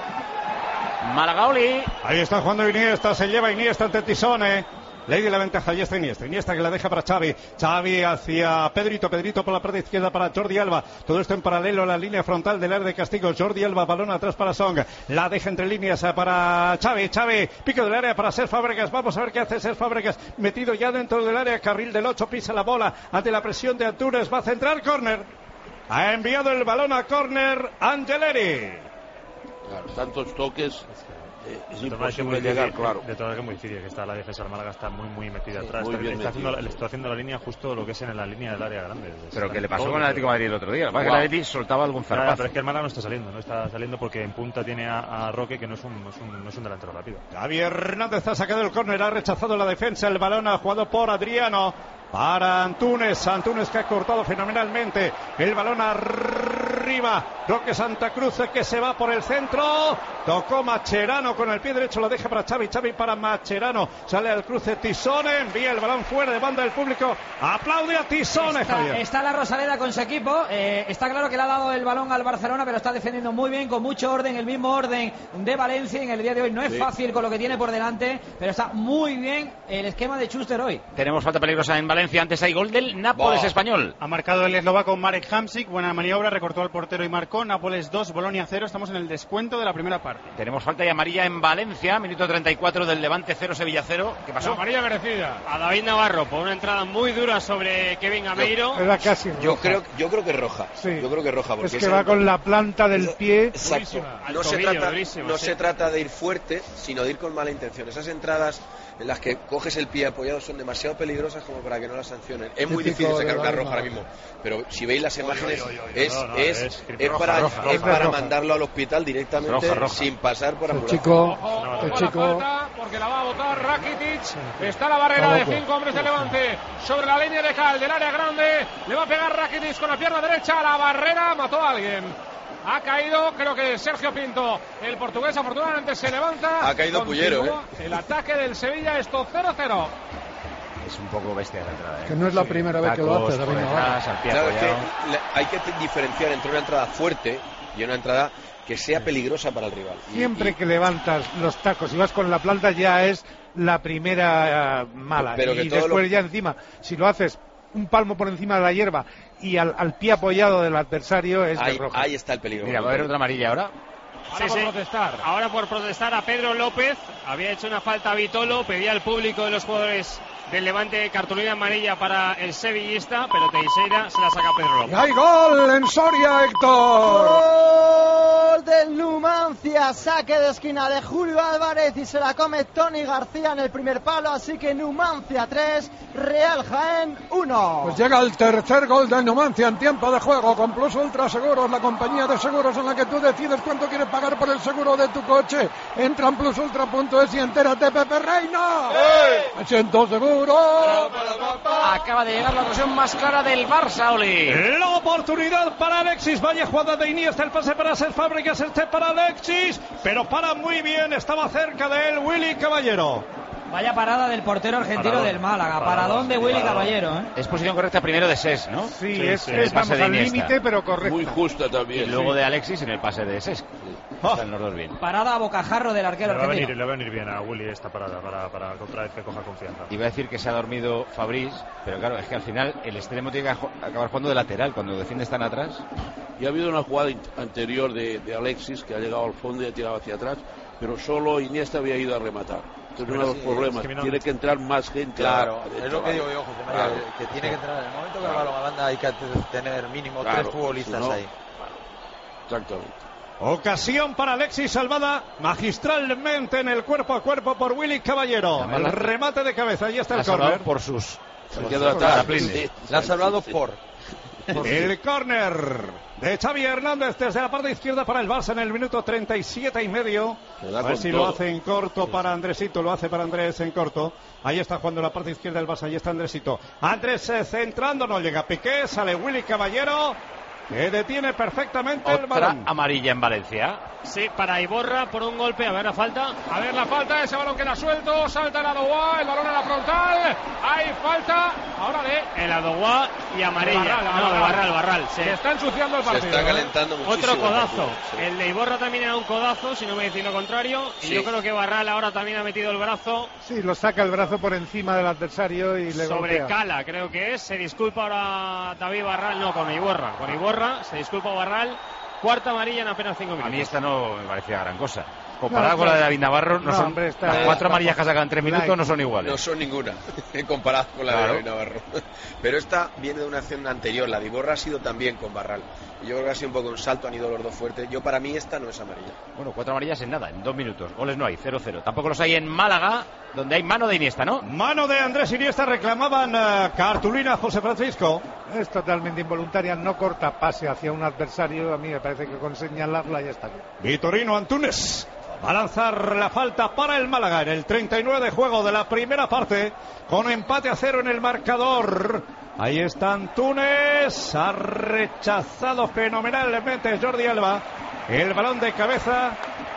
pasado. Málaga, Oli. Ahí está jugando Iniesta, se lleva Iniesta ante Tisone. Ley de la ventaja, y está Iniesta que la deja para Xavi hacia Pedrito por la parte izquierda para Jordi Alba, todo esto en paralelo a la línea frontal del área de castigo. Jordi Alba, balón atrás para Song, la deja entre líneas para Xavi, pico del área para Cesc Fábregas, vamos a ver qué hace Cesc Fábregas, metido ya dentro del área, carril del 8, pisa la bola ante la presión de Antúnez, va a centrar, córner, ha enviado el balón a córner Angeleri. Claro, tantos toques. Es imposible llegar, llegar, claro. De todas es muy difícil, que está la defensa del Málaga, está muy metida atrás. Le está haciendo la línea justo lo que es en la línea del área grande. Pero ¿qué le pasó con el Atlético de Madrid el otro día? Que el Atlético soltaba algún zarpazo. Pero es que el Málaga no está saliendo porque en punta tiene a Roque, que no es un delantero rápido. Javier Hernández ha sacado el córner, ha rechazado la defensa, el balón ha jugado por Adriano para Antúnez que ha cortado fenomenalmente el balón arriba. Roque Santa Cruz que se va por el centro, tocó Mascherano con el pie derecho, lo deja para Xavi para Mascherano, sale al cruce Tisone, envía el balón fuera de banda del público, aplaude a Tisone. Está la Rosaleda con su equipo, está claro que le ha dado el balón al Barcelona, pero está defendiendo muy bien, con mucho orden, el mismo orden de Valencia en el día de hoy. No es fácil con lo que tiene por delante, pero está muy bien el esquema de Schuster hoy. Tenemos falta peligrosa en Valencia, antes hay gol del Nápoles español. Ha marcado el eslovaco Marek Hamsik, buena maniobra, recortó al portero y marcó. Nápoles 2, Bolonia 0, estamos en el descuento de la primera parte. Tenemos falta y amarilla en Valencia, minuto 34 del Levante 0, Sevilla 0. ¿Qué pasó? Amarilla merecida a David Navarro por una entrada muy dura sobre Kevin Gameiro. Era casi roja. Yo creo que es roja. Sí. Yo creo que es roja porque es que va con la planta del pie. Exacto. No se trata de ir fuerte, sino de ir con mala intención. Esas entradas en las que coges el pie apoyado son demasiado peligrosas como para que no las sancionen. Es muy difícil sacar una roja ahora mismo, pero si veis las imágenes es para mandarlo al hospital directamente sin pasar por ambulancia. Chico, porque la va a botar Rakitic. Está la barrera de 5 hombres de Levante sobre la línea de cal del área grande. Le va a pegar Rakitic con la pierna derecha a la barrera, mató a alguien. Ha caído, creo que Sergio Pinto, el portugués, afortunadamente se levanta. Ha caído Pullero, El ataque del Sevilla, esto 0-0. Es un poco bestia la entrada. Que no es la primera vez que lo hace, David Navarro. Claro, es que hay que diferenciar entre una entrada fuerte y una entrada que sea peligrosa para el rival. Siempre que levantas los tacos y vas con la planta ya es la primera mala. Pero y después ya encima, si lo haces un palmo por encima de la hierba y al pie apoyado del adversario es de roja. Ahí está el peligro. Mira, va a haber otra amarilla ahora. Ahora por protestar a Pedro López. Había hecho una falta a Vitolo, pedía al público de los jugadores del Levante cartulina amarilla para el sevillista, pero Teixeira se la saca a Pedro López. ¡Hay gol en Soria, Héctor! Gol del Numancia, saque de esquina de Julio Álvarez y se la come Tony García en el primer palo, así que Numancia 3, Real Jaén 1. Pues llega el tercer gol del Numancia en tiempo de juego con Plus Ultra Seguros, la compañía de seguros en la que tú decides cuánto quieres pagar por el seguro de tu coche. Entra en plusultra.es y entérate, Pepe Reina. Me siento seguro. Acaba de llegar la ocasión más clara del Barça, Oli. La oportunidad para Alexis, vaya jugada de Iniesta, el pase para Cesc Fábregas, para Alexis, pero para muy bien, estaba cerca de él Willy Caballero. Vaya parada del portero argentino del Málaga, paradón de Willy Caballero. Es posición correcta primero de Cesc, ¿no? Sí, es pase al límite, pero correcto. Muy justa también. Y luego de Alexis en el pase de Cesc. Están los dos bien. Parada a bocajarro del arquero argentino. Le va a venir bien a Willy esta parada para otra vez que coja confianza. Iba a decir que se ha dormido Fabriz, pero claro, es que al final el extremo tiene que acabar jugando de lateral cuando defiendes tan atrás. Y ha habido una jugada anterior de Alexis que ha llegado al fondo y ha tirado hacia atrás, pero solo Iniesta había ido a rematar. Entonces uno de los problemas, tiene que entrar más gente. Claro, es lo que digo yo, José María, que tiene que entrar en el momento que el balón a banda, hay que tener mínimo 3 futbolistas ahí. Exactamente. Ocasión para Alexis, salvada magistralmente en el cuerpo a cuerpo por Willy Caballero. El remate de cabeza, ahí está el córner. Por sus... La ha salvado por... El córner de Xavi Hernández desde la parte izquierda para el Barça en el minuto 37 y medio. A ver si lo hace en corto para Andresito, lo hace para Andrés en corto. Ahí está jugando la parte izquierda del Barça, ahí está Andresito. Andrés centrando, no llega Piqué, sale Willy Caballero, que detiene perfectamente el balón. Amarilla en Valencia. Sí, para Iborra por un golpe. A ver la falta. A ver la falta, ese balón queda suelto. Salta el Adoguá, el balón a la frontal. Hay falta ahora de el Adoguá y amarilla. Barral. Se está ensuciando el partido. Se está calentando muchísimo. Otro codazo. El de Iborra también era un codazo, si no me decís lo contrario. Sí. Y yo creo que Barral ahora también ha metido el brazo. Sí, lo saca el brazo por encima del adversario y le sobre golpea. Cala, creo que es. Se disculpa ahora David Barral. No, con Iborra. Con Iborra se disculpa Barral. Cuarta amarilla en apenas 5 minutos. A mí esta no me parecía gran cosa. Comparada con la de David Navarro, las 4 amarillas que sacan 3 minutos no son iguales. No son ninguna, comparada con la de David Navarro. Pero esta viene de una acción anterior. La de Iborra ha sido también con Barral. Yo creo que ha sido un poco un salto, han ido los dos fuertes. Para mí esta no es amarilla. Bueno, 4 amarillas en nada, en 2 minutos. Goles no hay, 0-0. Tampoco los hay en Málaga, donde hay mano de Iniesta, ¿no? Mano de Andrés Iniesta, reclamaban cartulina José Francisco. Es totalmente involuntaria, no corta pase hacia un adversario. A mí me parece que con señalarla ya está bien. Vitorino Antunes va a lanzar la falta para el Málaga en el 39 de juego de la primera parte, con empate a 0 en el marcador. Ahí está Antunes, ha rechazado fenomenalmente Jordi Alba el balón de cabeza.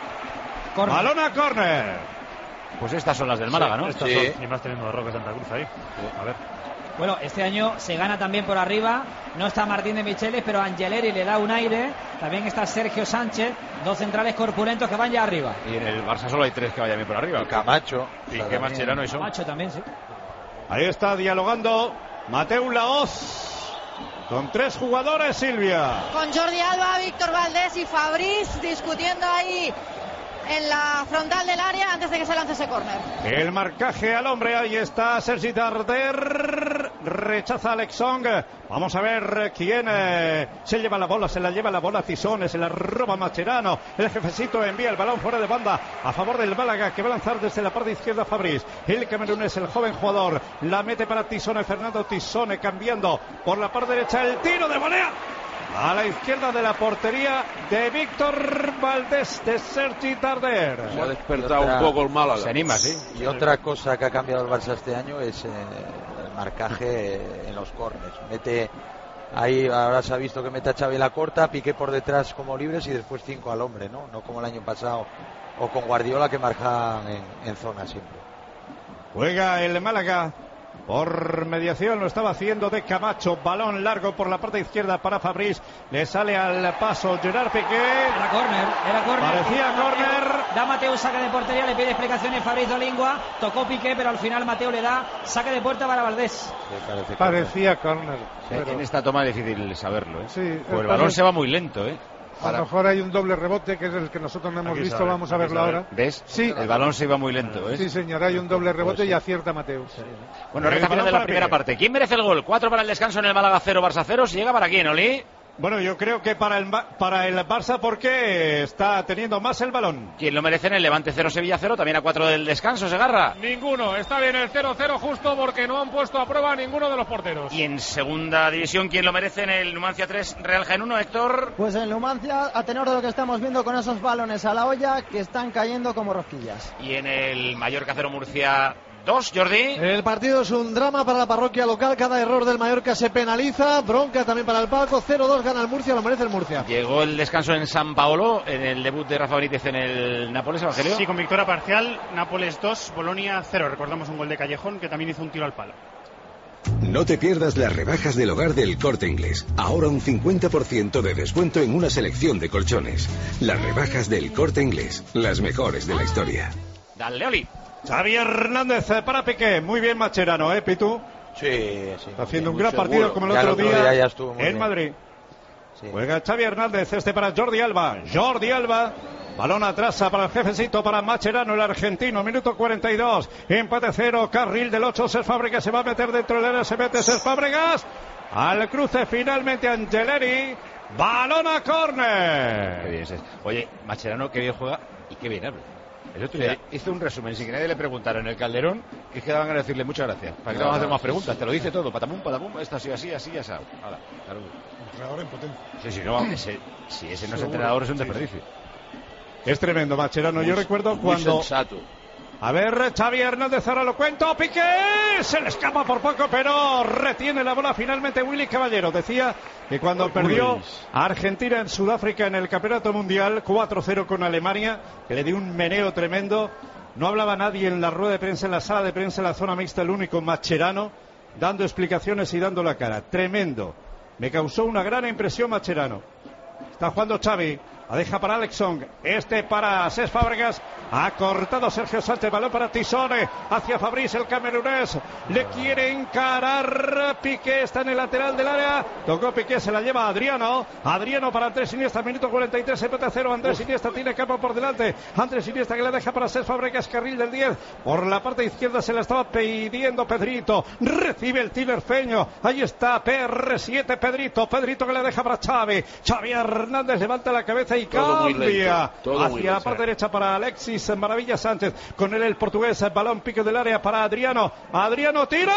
Balón a córner. Pues estas son las del Málaga, ¿no? Estas son, y más teniendo a Roque Santa Cruz ahí. A ver. Bueno, este año se gana también por arriba. No está Martín de Michelis, pero Angeleri le da un aire. También está Sergio Sánchez, 2 centrales corpulentos que van ya arriba. Y en el Barça solo hay 3 que vayan bien por arriba. Camacho. Y que Mascherano y son. Camacho también, sí. Ahí está dialogando Mateu Laoz con 3 jugadores, Silvia. Con Jordi Alba, Víctor Valdés y Fabriz discutiendo ahí en la frontal del área antes de que se lance ese córner. El marcaje al hombre, ahí está Sergi Darder. rechaza Alex Song. Vamos a ver quién se lleva la bola, se la lleva la bola Tisone, se la roba Mascherano. El jefecito envía el balón fuera de banda a favor del Málaga, que va a lanzar desde la parte izquierda Fabriz. El camerunés, el joven jugador, la mete para Tisone, Fernando Tisone cambiando por la parte derecha, el tiro de volea a la izquierda de la portería de Víctor Valdés, de Sergi Darder. Se ha despertado un poco el Málaga. Se anima, sí. Y otra cosa que ha cambiado el Barça este año es el marcaje en los córners. Mete ahí, ahora se ha visto que mete a Xavi la corta, Piqué por detrás como libres y después 5 al hombre, no como el año pasado o con Guardiola, que marcan en zona siempre. Juega el Málaga por mediación, lo estaba haciendo de Camacho, balón largo por la parte izquierda para Fabriz, le sale al paso Gerard Piqué. Era córner. Parecía córner. Da Mateo saque de portería, le pide explicaciones Fabriz Dolingua, tocó Piqué, pero al final Mateo le da saque de puerta para Valdés. Sí, parecía córner. Pero... En esta toma es difícil saberlo, ¿eh? Sí, pues el balón se va muy lento, ¿eh? A lo mejor hay un doble rebote, que es el que nosotros no hemos visto, vamos a verlo ahora. ¿Ves? Sí. El balón se iba muy lento, ¿eh? Sí, señor, hay un doble rebote y acierta Mateo. Bueno, recta final de la primera parte. ¿Quién merece el gol? 4 para el descanso en el Málaga 0, Barça 0. ¿Si llega para quién, Oli? Bueno, yo creo que para el Barça, porque está teniendo más el balón. ¿Quién lo merece en el Levante 0, Sevilla 0? También a 4 del descanso, Segarra. Ninguno. Está bien el 0-0 justo porque no han puesto a prueba a ninguno de los porteros. Y en segunda división, ¿quién lo merece en el Numancia 3, Real Jaén 1, Héctor? Pues en Numancia, a tenor de lo que estamos viendo con esos balones a la olla que están cayendo como rosquillas. Y en el Mallorca 0, Murcia 2, Jordi. El partido es un drama para la parroquia local. Cada error del Mallorca se penaliza. Bronca también para el palco. 0-2 gana el Murcia, lo merece el Murcia. Llegó el descanso en San Paolo, en el debut de Rafa Benítez en el Nápoles, Evangelio. Sí, con victoria parcial. Nápoles 2, Bolonia 0. Recordamos un gol de Callejón, que también hizo un tiro al palo. No te pierdas las rebajas del hogar del Corte Inglés. Ahora un 50% de descuento en una selección de colchones. Las rebajas del Corte Inglés, las mejores de la historia. Dale, Oli. Xavi Hernández para Piqué. Muy bien Mascherano, Pitu. Sí. Está haciendo un gran partido como el otro día en bien. Madrid. Sí. Juega Xavi Hernández, para Jordi Alba. Balón atrás para el jefecito, para Mascherano, el argentino. Minuto 42. Empate 0. Carril del 8. Cesc Fábregas se va a meter dentro del área. Se mete Cesc Fábregas. Al cruce finalmente Angeleri. Balón a córner. Qué bien es. Oye, Mascherano, qué bien juega y qué bien habla. El otro día hizo un resumen sin que nadie le preguntara en el Calderón, que es que daban ganas de decirle muchas gracias. ¿Para qué te vamos a hacer más preguntas? Te lo dice todo. Patamum, esto ha sido así, ya sabes. Entrenador en potencia. Sí, no, si ese no es entrenador, es un desperdicio. Es tremendo, Mascherano. Yo recuerdo cuando... sensato. A ver, Xavi Hernández, ahora lo cuento. Piqué se le escapa por poco, pero retiene la bola finalmente Willy Caballero. Decía que cuando perdió a Argentina en Sudáfrica en el Campeonato Mundial 4-0 con Alemania, que le dio un meneo tremendo, no hablaba nadie en la rueda de prensa, en la sala de prensa, en la zona mixta, el único Mascherano, dando explicaciones y dando la cara. Tremendo. Me causó una gran impresión Mascherano. Está jugando Xavi. La deja para Alex Song. Para Cesc Fábregas. Ha cortado Sergio Sánchez. Balón para Tisone. Hacia Fabriz, el camerunés. Le quiere encarar. Piqué está en el lateral del área. Tocó Piqué. Se la lleva Adriano. Adriano para Andrés Iniesta. Minuto 43. Empate a 0. Andrés Iniesta tiene campo por delante. Andrés Iniesta que la deja para Cesc Fábregas. Carril del 10. Por la parte izquierda se la estaba pidiendo Pedrito. Recibe el tinerfeño. Ahí está. PR7 Pedrito. Pedrito que la deja para Xavi. Xavi Hernández levanta la cabeza y cambia hacia la parte derecha para Alexis Maravilla Sánchez. Con él el portugués, el balón pique del área para Adriano. Adriano tira.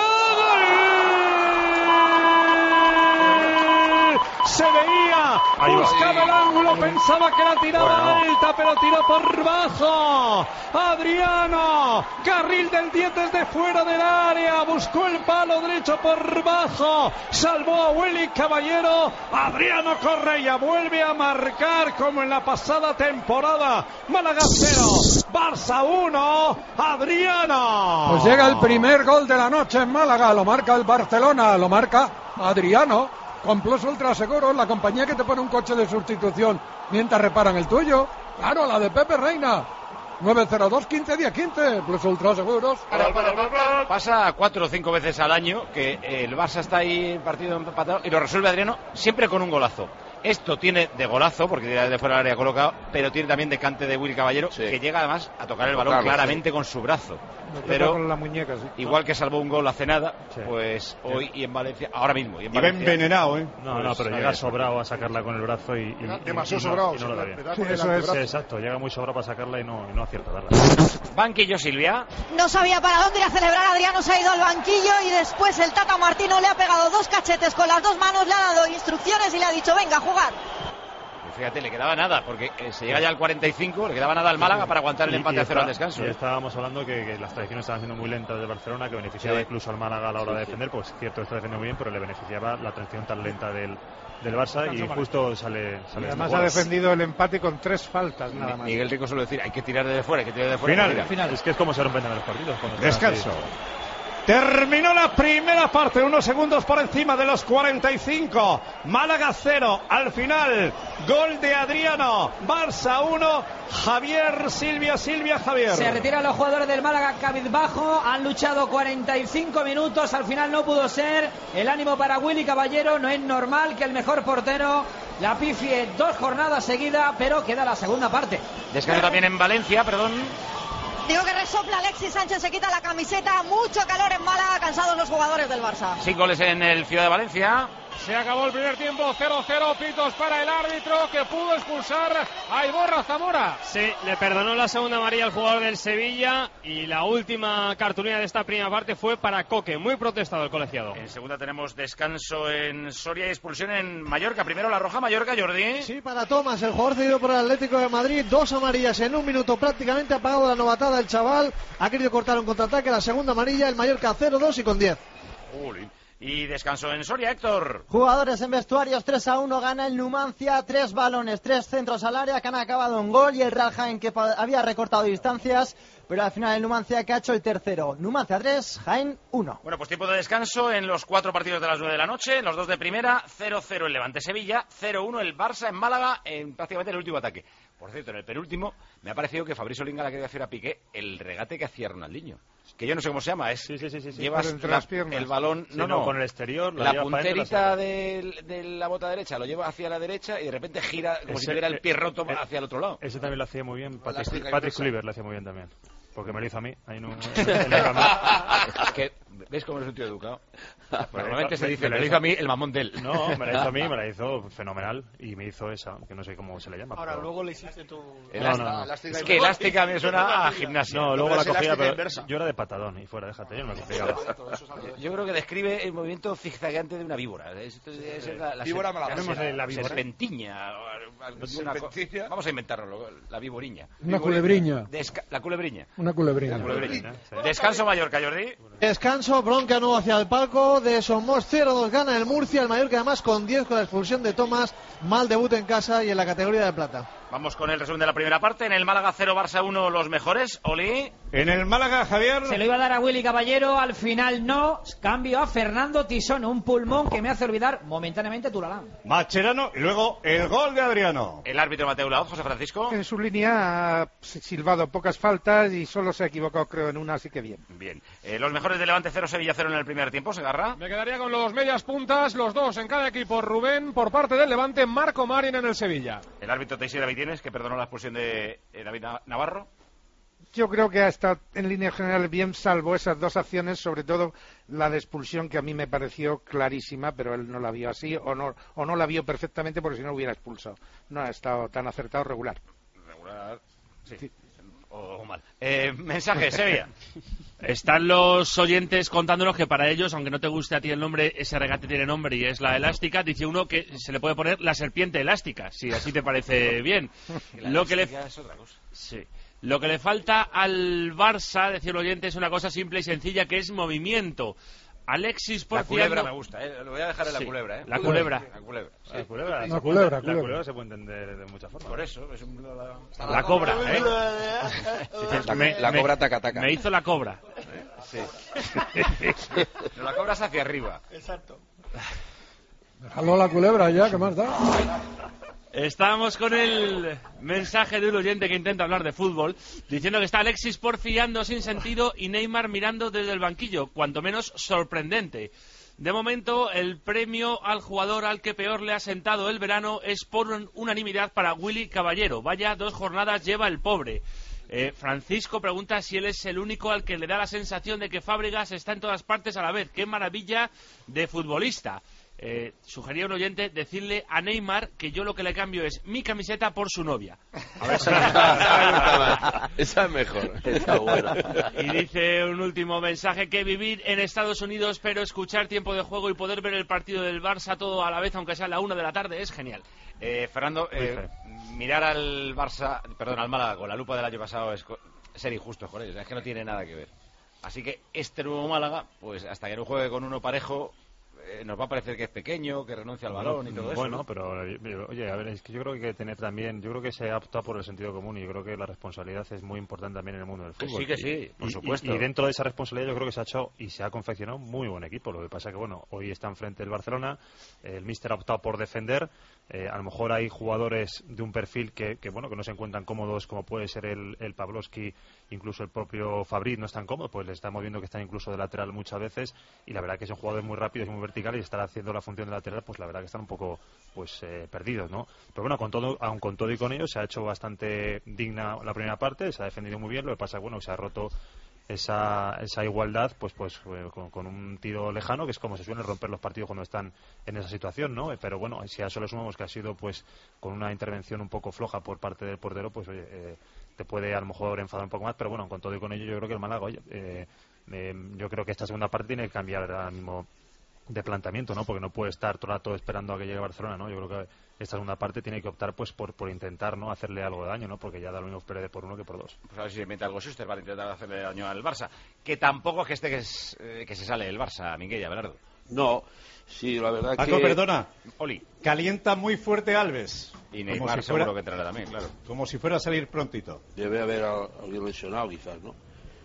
Se veía, buscaba el ángulo, pensaba que la tiraba alta, pero tiró por bajo. Adriano, carril del 10 desde fuera del área, buscó el palo derecho por bajo, salvó a Willy Caballero. Adriano Correa vuelve a marcar como en la pasada temporada. Málaga 0, Barça 1, Adriano. Pues llega el primer gol de la noche en Málaga, lo marca el Barcelona, lo marca Adriano. Con Plus Ultra Seguros, la compañía que te pone un coche de sustitución mientras reparan el tuyo. Claro, la de Pepe Reina. 902 15 10 15. Plus Ultra Seguros. Pasa 4 o 5 veces al año que el Barça está ahí partido empatado y lo resuelve Adriano siempre con un golazo. Esto tiene de golazo, porque tiene de fuera del área colocado, pero tiene también de cante de Willy Caballero, que llega además a tocar el balón claramente con su brazo. pero con la muñeca, sí. igual que salvó un gol hace nada, pues hoy y en Valencia, ahora mismo. Y en Valencia, envenenado, ¿eh? No, pero llega sobrado a sacarla con el brazo y demasiado sobrado. Y no lo da bien. Eso es. Sí, exacto, llega muy sobrado para sacarla y no acierta a darla. Banquillo, Silvia. No sabía para dónde ir a celebrar. Adriano se ha ido al banquillo y después el Tata Martino le ha pegado 2 cachetes con las 2 manos, le ha dado instrucciones y le ha dicho, venga, a jugar. Fíjate, le quedaba nada, porque se llega ya al 45, le quedaba nada al Málaga para aguantar el empate a 0 al descanso. Y estábamos hablando que las tradiciones estaban siendo muy lentas de Barcelona, que beneficiaba incluso al Málaga a la hora de defender, pues cierto, está defendiendo muy bien, pero le beneficiaba la transición tan lenta del Barça y justo sale además ha defendido el empate con 3 faltas nada más. Miguel Rico suele decir, hay que tirar desde fuera, hay que tirar de fuera. Final. Es que es como se rompen los partidos. Descanso. Terminó la primera parte, unos segundos por encima de los 45. Málaga 0. Al final, gol de Adriano. Barça 1. Javier, Silvia, Javier. Se retiran los jugadores del Málaga cabizbajo. Han luchado 45 minutos. Al final no pudo ser. El ánimo para Willy Caballero. No es normal que el mejor portero la pifie 2 jornadas seguidas, pero queda la segunda parte. Descanso también en Valencia, perdón. Digo que resopla Alexis Sánchez, se quita la camiseta, mucho calor en Málaga, cansados los jugadores del Barça. 5 goles en el Ciudad de Valencia. Se acabó el primer tiempo, 0-0, pitos para el árbitro que pudo expulsar a Iborra Zamora. Sí, le perdonó la segunda amarilla al jugador del Sevilla y la última cartulina de esta primera parte fue para Coque, muy protestado el colegiado. En segunda tenemos descanso en Soria y expulsión en Mallorca. Primero la roja Mallorca, Jordi. Sí, para Tomás, el jugador cedido por el Atlético de Madrid, 2 amarillas en 1 minuto, prácticamente ha pagado la novatada el chaval, ha querido cortar un contraataque, la segunda amarilla, el Mallorca 0-2 y con 10. Y descanso en Soria, Héctor. Jugadores en vestuarios, 3-1 gana el Numancia, 3 balones, 3 centros al área que han acabado en gol y el Real Jaén que había recortado distancias, pero al final el Numancia que ha hecho el tercero. Numancia 3, Jaén 1. Bueno, pues tiempo de descanso en los 4 partidos de las 9 de la noche, los 2 de primera, 0-0 el Levante-Sevilla, 0-1 el Barça en Málaga, en prácticamente el último ataque. Por cierto, en el penúltimo me ha parecido que Fabrizio Linga le quería hacer a Piqué el regate que hacía Ronaldinho. Que yo no sé cómo se llama, es. Sí. Llevas el balón. Sí, no, con el exterior. La punterita de la bota derecha lo lleva hacia la derecha y de repente gira como si tuviera el pie roto hacia el otro lado. Ese también lo hacía muy bien. Patrick Kluivert lo hacía muy bien también. Porque me lo hizo a mí. Ahí no. Que, ¿ves cómo es un tío educado? Normalmente se dice, me lo hizo a mí el mamón del. No, me la hizo a mí, me la hizo fenomenal. Y me hizo esa, que no sé cómo se le llama. Ahora, luego le hiciste tú. Es que elástica me suena a gimnasia. No, luego la cogía, pero yo era de patadón y fuera, déjate, yo no me complicaba. Yo creo que describe el movimiento zigzagueante de una víbora. La víbora serpentiña. Vamos a inventarlo, la víboriña. Una culebriña. La culebriña. Una culebriña. Descanso Mallorca, Jordi. Descanso, bronca nuevo hacia el palco de Somos 0-2 gana el Murcia, el Mallorca además con 10 con la expulsión de Tomás, mal debut en casa y en la categoría de plata. Vamos con el resumen de la primera parte. En el Málaga 0, Barça 1, los mejores. Oli. En el Málaga, Javier. Se lo iba a dar a Willy Caballero, al final no. Cambio a Fernando Tisón, un pulmón que me hace olvidar momentáneamente Turalán. Macherano y luego el gol de Adriano. El árbitro Mateo Laoz, José Francisco. En su línea ha silbado pocas faltas y solo se ha equivocado creo en una, así que bien. Bien. Los mejores de Levante 0, Sevilla 0 en el primer tiempo, ¿Segarra? Me quedaría con los medias puntas, los 2 en cada equipo. Rubén por parte del Levante, Marco Marín en el Sevilla. El árbitro Teixeira Vitienes, que perdonó la expulsión de David Navarro. Yo creo que ha estado en línea general bien, salvo esas 2 acciones, sobre todo la de expulsión que a mí me pareció clarísima, pero él no la vio así o no la vio perfectamente porque si no hubiera expulsado. No ha estado tan acertado, regular. Regular, sí. O mal. Mensaje, Sevilla. Están los oyentes contándonos que para ellos, aunque no te guste a ti el nombre, ese regate tiene nombre y es la elástica. Dice uno que se le puede poner la serpiente elástica, si así te parece bien. Lo que es otra cosa. Sí. Lo que le falta al Barça, decía el oyente, es una cosa simple y sencilla, que es movimiento. Alexis La culebra me gusta, lo voy a dejar en la culebra. La culebra. La culebra. Sí. La culebra se puede entender de muchas formas. Por eso, es la cobra, La cobra taca-taca. Me hizo la cobra. Sí. No, la cobra es hacia arriba. Exacto. Déjalo la culebra ya, ¿qué más da? Estábamos con el mensaje de un oyente que intenta hablar de fútbol, diciendo que está Alexis porfiando sin sentido y Neymar mirando desde el banquillo, cuanto menos sorprendente. De momento, el premio al jugador al que peor le ha sentado el verano es por unanimidad para Willy Caballero. Vaya 2 jornadas lleva el pobre. Francisco pregunta si él es el único al que le da la sensación de que Fábregas está en todas partes a la vez. ¡Qué maravilla de futbolista! Sugería un oyente decirle a Neymar que yo lo que le cambio es mi camiseta por su novia. A ver si esa es mejor, esa buena. Y dice un último mensaje, que vivir en Estados Unidos pero escuchar tiempo de juego y poder ver el partido del Barça todo a la vez, aunque sea a la 1 de la tarde, es genial. Fernando, mirar al Barça, perdón, al Málaga con la lupa del año pasado es ser injusto con ellos, es que no tiene nada que ver. Así que este nuevo Málaga, pues hasta que no juegue con uno parejo, nos va a parecer que es pequeño, que renuncia al balón y todo eso. Bueno, ¿no? Pero oye, a ver, es que yo creo que hay que tener también, yo creo que se opta por el sentido común y yo creo que la responsabilidad es muy importante también en el mundo del fútbol. Que sí, por supuesto. Y dentro de esa responsabilidad yo creo que se ha hecho y se ha confeccionado un muy buen equipo. Lo que pasa que, bueno, hoy está enfrente el Barcelona, el míster ha optado por defender, a lo mejor hay jugadores de un perfil que bueno, que no se encuentran cómodos, como puede ser el Pavlovsky, incluso el propio Fabri no están cómodos, pues le estamos viendo que están incluso de lateral muchas veces y la verdad que son jugadores muy rápidos y muy verticales y estar haciendo la función de lateral, pues la verdad que están un poco perdidos, ¿no? Pero bueno, aun con todo y con ello se ha hecho bastante digna la primera parte, se ha defendido muy bien, lo que pasa es que se ha roto esa igualdad pues con un tiro lejano, que es como se suelen romper los partidos cuando están en esa situación, ¿no? Pero bueno, si a eso le sumamos que ha sido pues con una intervención un poco floja por parte del portero, pues te puede a lo mejor enfadar un poco más, pero bueno, con todo y con ello yo creo que el Málaga, yo creo que esta segunda parte tiene que cambiar ahora mismo de planteamiento, ¿no? Porque no puede estar todo el rato esperando a que llegue Barcelona, ¿no? Yo creo que esta segunda parte tiene que optar pues por intentar no hacerle algo de daño, ¿no? Porque ya da lo mismo perder por 1 que por 2. Pues a ver si se mete algo Schuster para intentar hacerle daño al Barça, que tampoco es que se sale el Barça, Minguella, Belardo. No, sí, la verdad Paco, que... perdona. Oli. Calienta muy fuerte Alves. Y Neymar seguro que entrará también, claro. Como si fuera a salir prontito. Debe haber alguien lesionado quizás, ¿no?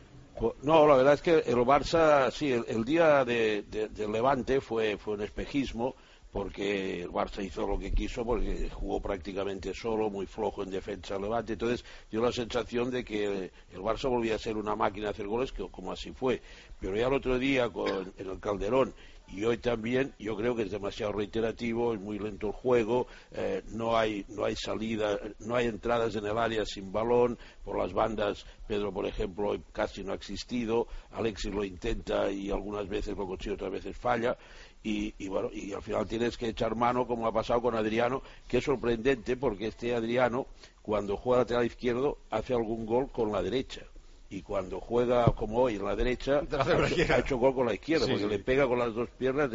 No, la verdad es que el Barça, sí, el día del Levante fue un espejismo, porque el Barça hizo lo que quiso, porque jugó prácticamente solo, muy flojo en defensa del Levante. Entonces dio la sensación de que el Barça volvía a ser una máquina de hacer goles, que como así fue. Pero ya el otro día en el Calderón y hoy también, yo creo que es demasiado reiterativo, es muy lento el juego, no hay salida, no hay entradas en el área sin balón, por las bandas Pedro, por ejemplo, hoy casi no ha existido, Alexis lo intenta y algunas veces lo consigue, otras veces falla, y bueno, y al final tienes que echar mano, como ha pasado con Adriano, que es sorprendente porque este Adriano, cuando juega lateral izquierdo, hace algún gol con la derecha. Y cuando juega como hoy en la derecha ha hecho gol con la izquierda, sí, porque sí, le pega con las dos piernas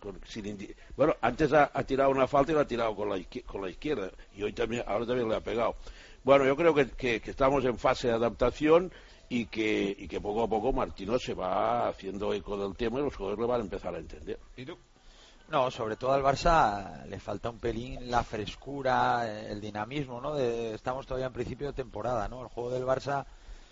bueno, antes ha tirado una falta y la ha tirado con la izquierda y ahora también le ha pegado. Bueno, yo creo que estamos en fase de adaptación y que poco a poco Martino se va haciendo eco del tema y los jugadores le van a empezar a entender. ¿Y tú? No, sobre todo al Barça le falta un pelín la frescura, el dinamismo, ¿no? Estamos todavía en principio de temporada, ¿no? El juego del Barça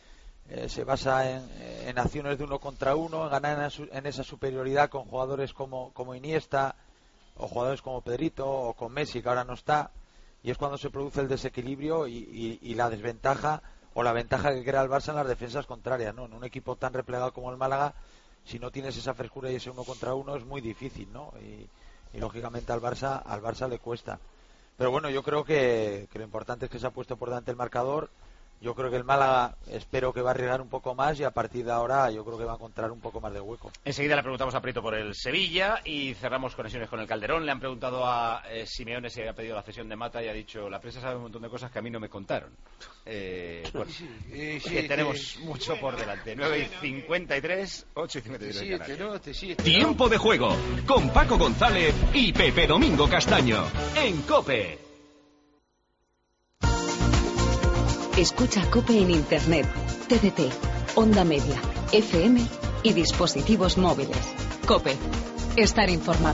se basa en acciones de 1 contra 1, en ganar en esa superioridad con jugadores como Iniesta o jugadores como Pedrito o con Messi, que ahora no está, y es cuando se produce el desequilibrio y la desventaja o la ventaja que crea el Barça en las defensas contrarias, ¿no? En un equipo tan replegado como el Málaga, si no tienes esa frescura y ese 1 contra 1 es muy difícil, ¿no? Y lógicamente al Barça le cuesta. Pero bueno, yo creo que lo importante es que se ha puesto por delante el marcador. Yo creo que el Málaga espero que va a arriesgar un poco más y a partir de ahora yo creo que va a encontrar un poco más de hueco. Enseguida le preguntamos a Prieto por el Sevilla y cerramos conexiones con el Calderón. Le han preguntado a Simeone si había pedido la cesión de Mata y ha dicho: la prensa sabe un montón de cosas que a mí no me contaron. Que tenemos mucho por delante. 9:53, 8:53. Tiempo de juego con Paco González y Pepe Domingo Castaño en COPE. Escucha COPE en Internet, TDT, Onda Media, FM y dispositivos móviles. COPE. Estar informado.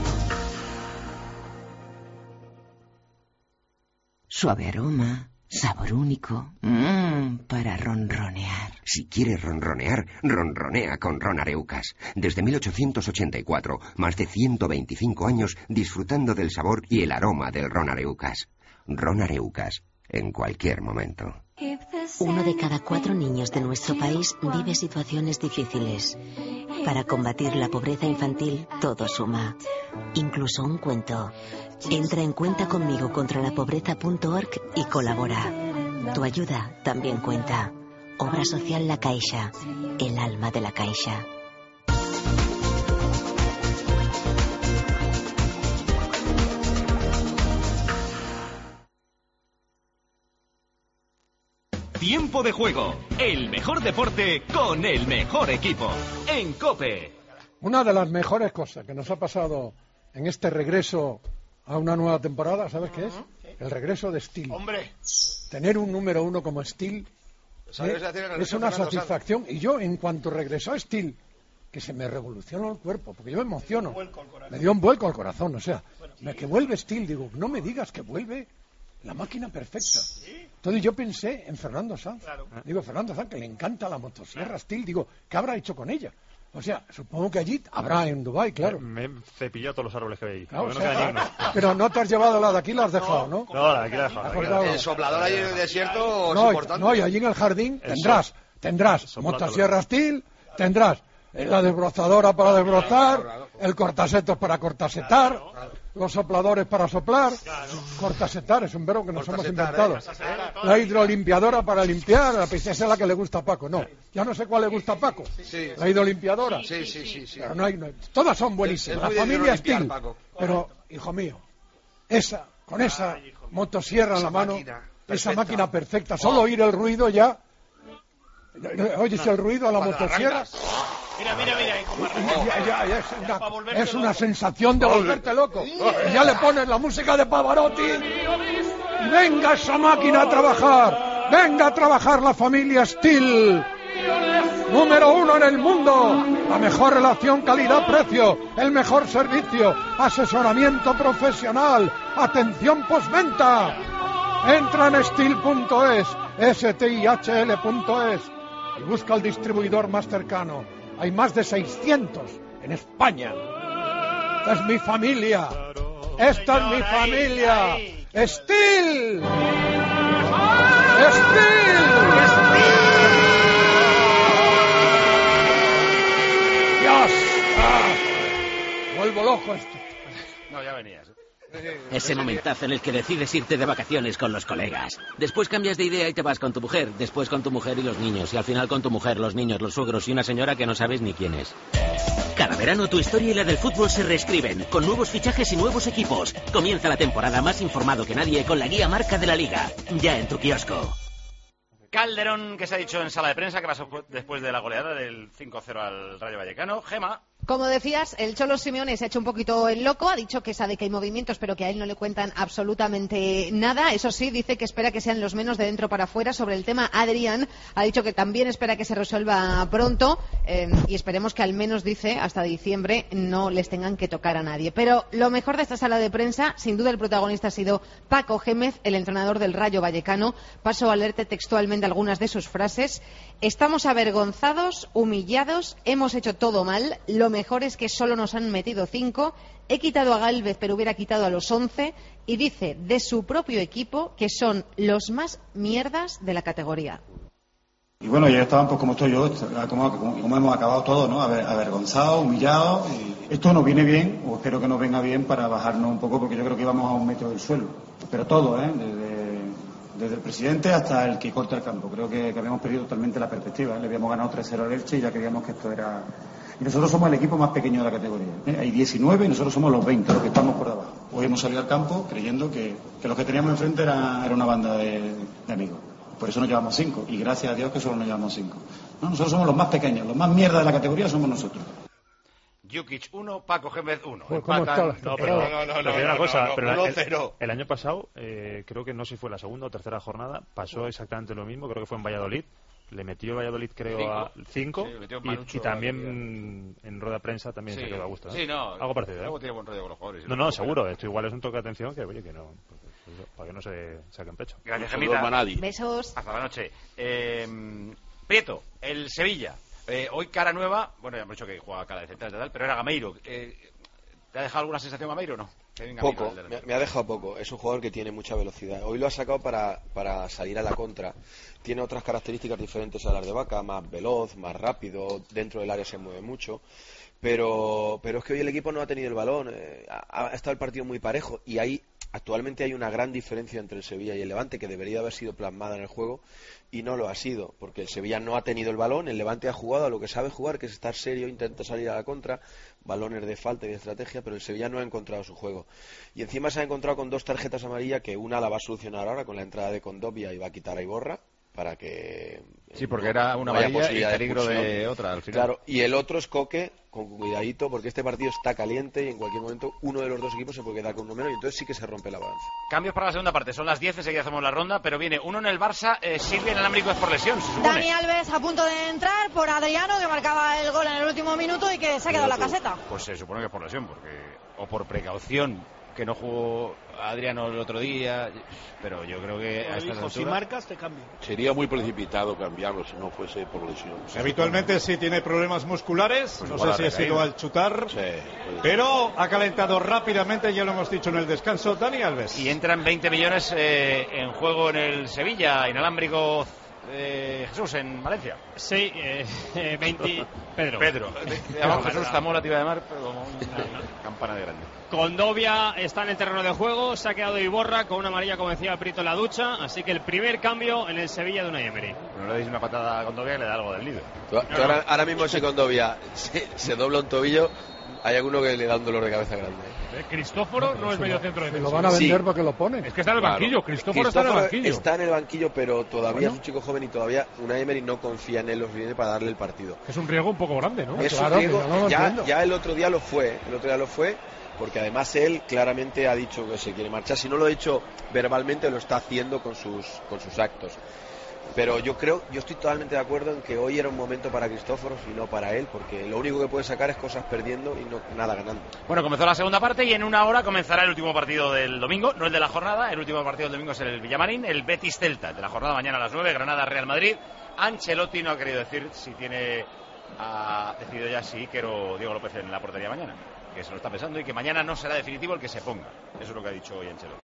Suave aroma, sabor único, para ronronear. Si quieres ronronear, ronronea con Ron Areucas. Desde 1884, más de 125 años disfrutando del sabor y el aroma del Ron Areucas. Ron Areucas, en cualquier momento. 1 de cada 4 niños de nuestro país vive situaciones difíciles. Para combatir la pobreza infantil, todo suma. Incluso un cuento. Entra en cuentaconmigo contra la pobreza.org y colabora. Tu ayuda también cuenta. Obra Social La Caixa, el alma de la Caixa. Tiempo de juego, el mejor deporte con el mejor equipo, en COPE. Una de las mejores cosas que nos ha pasado en este regreso a una nueva temporada, ¿sabes qué es? El regreso de Steel. ¡Hombre! Tener un número uno como Steel es una satisfacción. Y yo, en cuanto regresó Steel, que se me revolucionó el cuerpo, porque yo me emociono, me dio un vuelco al corazón, o sea, que vuelve Steel, digo, no me digas que vuelve la máquina perfecta. Entonces yo pensé en Fernando Sanz. Digo, Fernando Sanz, que le encanta la motosierra Steel, digo, ¿qué habrá hecho con ella? O sea, supongo que allí habrá en Dubái, claro. Me he cepillado todos los árboles que veis. Claro, pero no te has llevado la de aquí, la has dejado, ¿no? No, la de aquí la he dejado. El soplador allí en el desierto es importante. No, y allí en el jardín tendrás motosierra Steel, tendrás la desbrozadora para desbrozar, el cortasetos para cortasetar, los sopladores para soplar, cortasetar, es un verbo que nos hemos inventado, la hidrolimpiadora para limpiar, esa es la que le gusta a Paco, no, ya no sé cuál le gusta a Paco, la hidrolimpiadora, pero no hay, todas son buenísimas, la familia Steel, pero, hijo mío, con esa motosierra en la mano, esa máquina perfecta, solo oír el ruido ya, oyes el ruido a la motosierra. Mira, es una sensación de volverte loco. Y ya le pones la música de Pavarotti. Y venga esa máquina a trabajar. Venga a trabajar la familia Steel. Número 1 en el mundo. La mejor relación calidad-precio. El mejor servicio. Asesoramiento profesional. Atención postventa. Entra en steel.es, stihl.es y busca el distribuidor más cercano. Hay más de 600 en España. Esta es mi familia. Esta es mi familia. ¡Steel! ¡Steel! ¡Dios! Vuelvo loco esto. No, ya venías. Ese momentazo en el que decides irte de vacaciones con los colegas. Después cambias de idea y te vas con tu mujer. Después con tu mujer y los niños. Y al final con tu mujer, los niños, los suegros y una señora que no sabes ni quién es. Cada verano tu historia y la del fútbol se reescriben. Con nuevos fichajes y nuevos equipos. Comienza la temporada más informado que nadie con la guía marca de la Liga. Ya en tu kiosco. Calderón, que se ha dicho en sala de prensa, que pasó después de la goleada del 5-0 al Rayo Vallecano. Gema. Como decías, el Cholo Simeone se ha hecho un poquito el loco, ha dicho que sabe que hay movimientos, pero que a él no le cuentan absolutamente nada. Eso sí, dice que espera que sean los menos de dentro para afuera. Sobre el tema Adrián, ha dicho que también espera que se resuelva pronto y esperemos que al menos, dice, hasta diciembre no les tengan que tocar a nadie. Pero lo mejor de esta sala de prensa, sin duda el protagonista ha sido Paco Gémez, el entrenador del Rayo Vallecano. Paso a leerte textualmente algunas de sus frases. Estamos avergonzados, humillados, hemos hecho todo mal, lo mejor es que solo nos han metido 5, he quitado a Gálvez pero hubiera quitado a los 11 y dice de su propio equipo que son los más mierdas de la categoría. Y bueno, ya estaban pues como estoy yo, como hemos acabado todos, ¿no? Avergonzados, humillados. Y esto nos viene bien, o espero que nos venga bien para bajarnos un poco porque yo creo que íbamos a un metro del suelo. Pero todo, desde el presidente hasta el que corta el campo. Creo que habíamos perdido totalmente la perspectiva. Le habíamos ganado 3-0 al Elche y ya creíamos que esto era... Y nosotros somos el equipo más pequeño de la categoría. Hay 19 y nosotros somos los 20, los que estamos por debajo. Hoy hemos salido al campo creyendo que los que teníamos enfrente era una banda de amigos. Por eso nos llevamos 5. Y gracias a Dios que solo nos llevamos 5. ¿No? Nosotros somos los más pequeños, los más mierda de la categoría somos nosotros. Jukic 1, Paco Gémez 1. No, pero una cosa, el año pasado, creo que no sé si fue la segunda o tercera jornada, pasó exactamente lo mismo, creo que fue en Valladolid. Le metió Valladolid, creo, a 5 y también en rueda de prensa también se quedó a gusto. Sí, no, algo parecido. Luego tiene buen rollo con los jugadores. No, seguro. Esto igual es un toque de atención que, oye, que no, para que no se saquen pecho. Gracias, Gemita. Besos. Hasta la noche. Prieto, el Sevilla. Hoy cara nueva. Bueno, ya hemos dicho que juega cara de central y tal, pero era Gameiro. ¿Te ha dejado alguna sensación Gameiro o no? Poco, me ha dejado poco. Es un jugador que tiene mucha velocidad. Hoy lo ha sacado para salir a la contra. Tiene otras características diferentes a las de Vaca, más veloz, más rápido, dentro del área se mueve mucho. Pero es que hoy el equipo no ha tenido el balón, ha estado el partido muy parejo y hay Actualmente hay una gran diferencia entre el Sevilla y el Levante que debería haber sido plasmada en el juego y no lo ha sido, porque el Sevilla no ha tenido el balón, el Levante ha jugado a lo que sabe jugar, que es estar serio, intenta salir a la contra, balones de falta y de estrategia, pero el Sevilla no ha encontrado su juego. Y encima se ha encontrado con 2 tarjetas amarillas que una la va a solucionar ahora con la entrada de Condovia y va a quitar a Iborra para que... Sí, porque era una amarilla y peligro de otra al final. Claro, y el otro es Coque, con cuidadito, porque este partido está caliente y en cualquier momento uno de los dos equipos se puede quedar con uno menos y entonces sí que se rompe la balanza. Cambios para la segunda parte, son las 10, enseguida hacemos la ronda, pero viene uno en el Barça, Silvia, en el Alámbrico es por lesión, se supone. Dani Alves a punto de entrar por Adriano, que marcaba el gol en el último minuto y que se ha quedado en la caseta. Pues se supone que es por lesión, o por precaución, que no jugó Adriano el otro día, pero yo creo que a estas alturas... Si marcas, te cambio. Sería muy precipitado cambiarlo si no fuese por lesión. Habitualmente sí tiene problemas musculares, pues no sé si ha sido al chutar, pero ha calentado rápidamente, ya lo hemos dicho en el descanso, Dani Alves. Y entran 20 millones en juego en el Sevilla, inalámbrico. Jesús, en Valencia. Sí, 20. Pedro. Jesús Zamora, te iba a llamar, pero como una campana de grande. Condovia está en el terreno de juego, se ha quedado Iborra con una amarilla, como decía Prieto, en la ducha, así que el primer cambio en el Sevilla de Unai Emery. No le deis una patada a Condovia y le da algo del líder. Ahora mismo si Condovia se dobla un tobillo, hay alguno que le da un dolor de cabeza grande. Cristóforo no es medio centro de defensa. Lo van a vender porque lo ponen. Es que está en el banquillo, Cristóforo está en el banquillo. Está en el banquillo, pero todavía es un chico joven y todavía Unai Emery no confía en él lo suficiente para darle el partido. Es un riesgo un poco grande, ¿no? Es un riesgo, ya el otro día lo fue, porque además él claramente ha dicho que se quiere marchar. Si no lo ha dicho verbalmente, lo está haciendo con sus actos. Pero yo estoy totalmente de acuerdo en que hoy era un momento para Cristóforos y no para él, porque lo único que puede sacar es cosas perdiendo y no nada ganando. Bueno, comenzó la segunda parte y en una hora comenzará el último partido del domingo, no el de la jornada. El último partido del domingo es el Villamarín, el Betis Celta de la jornada, mañana a las 9, Granada Real Madrid. Ancelotti no ha querido decir si ha decidido ya si Iker o Diego López en la portería mañana, que se lo está pensando y que mañana no será definitivo el que se ponga. Eso es lo que ha dicho hoy Ancelotti.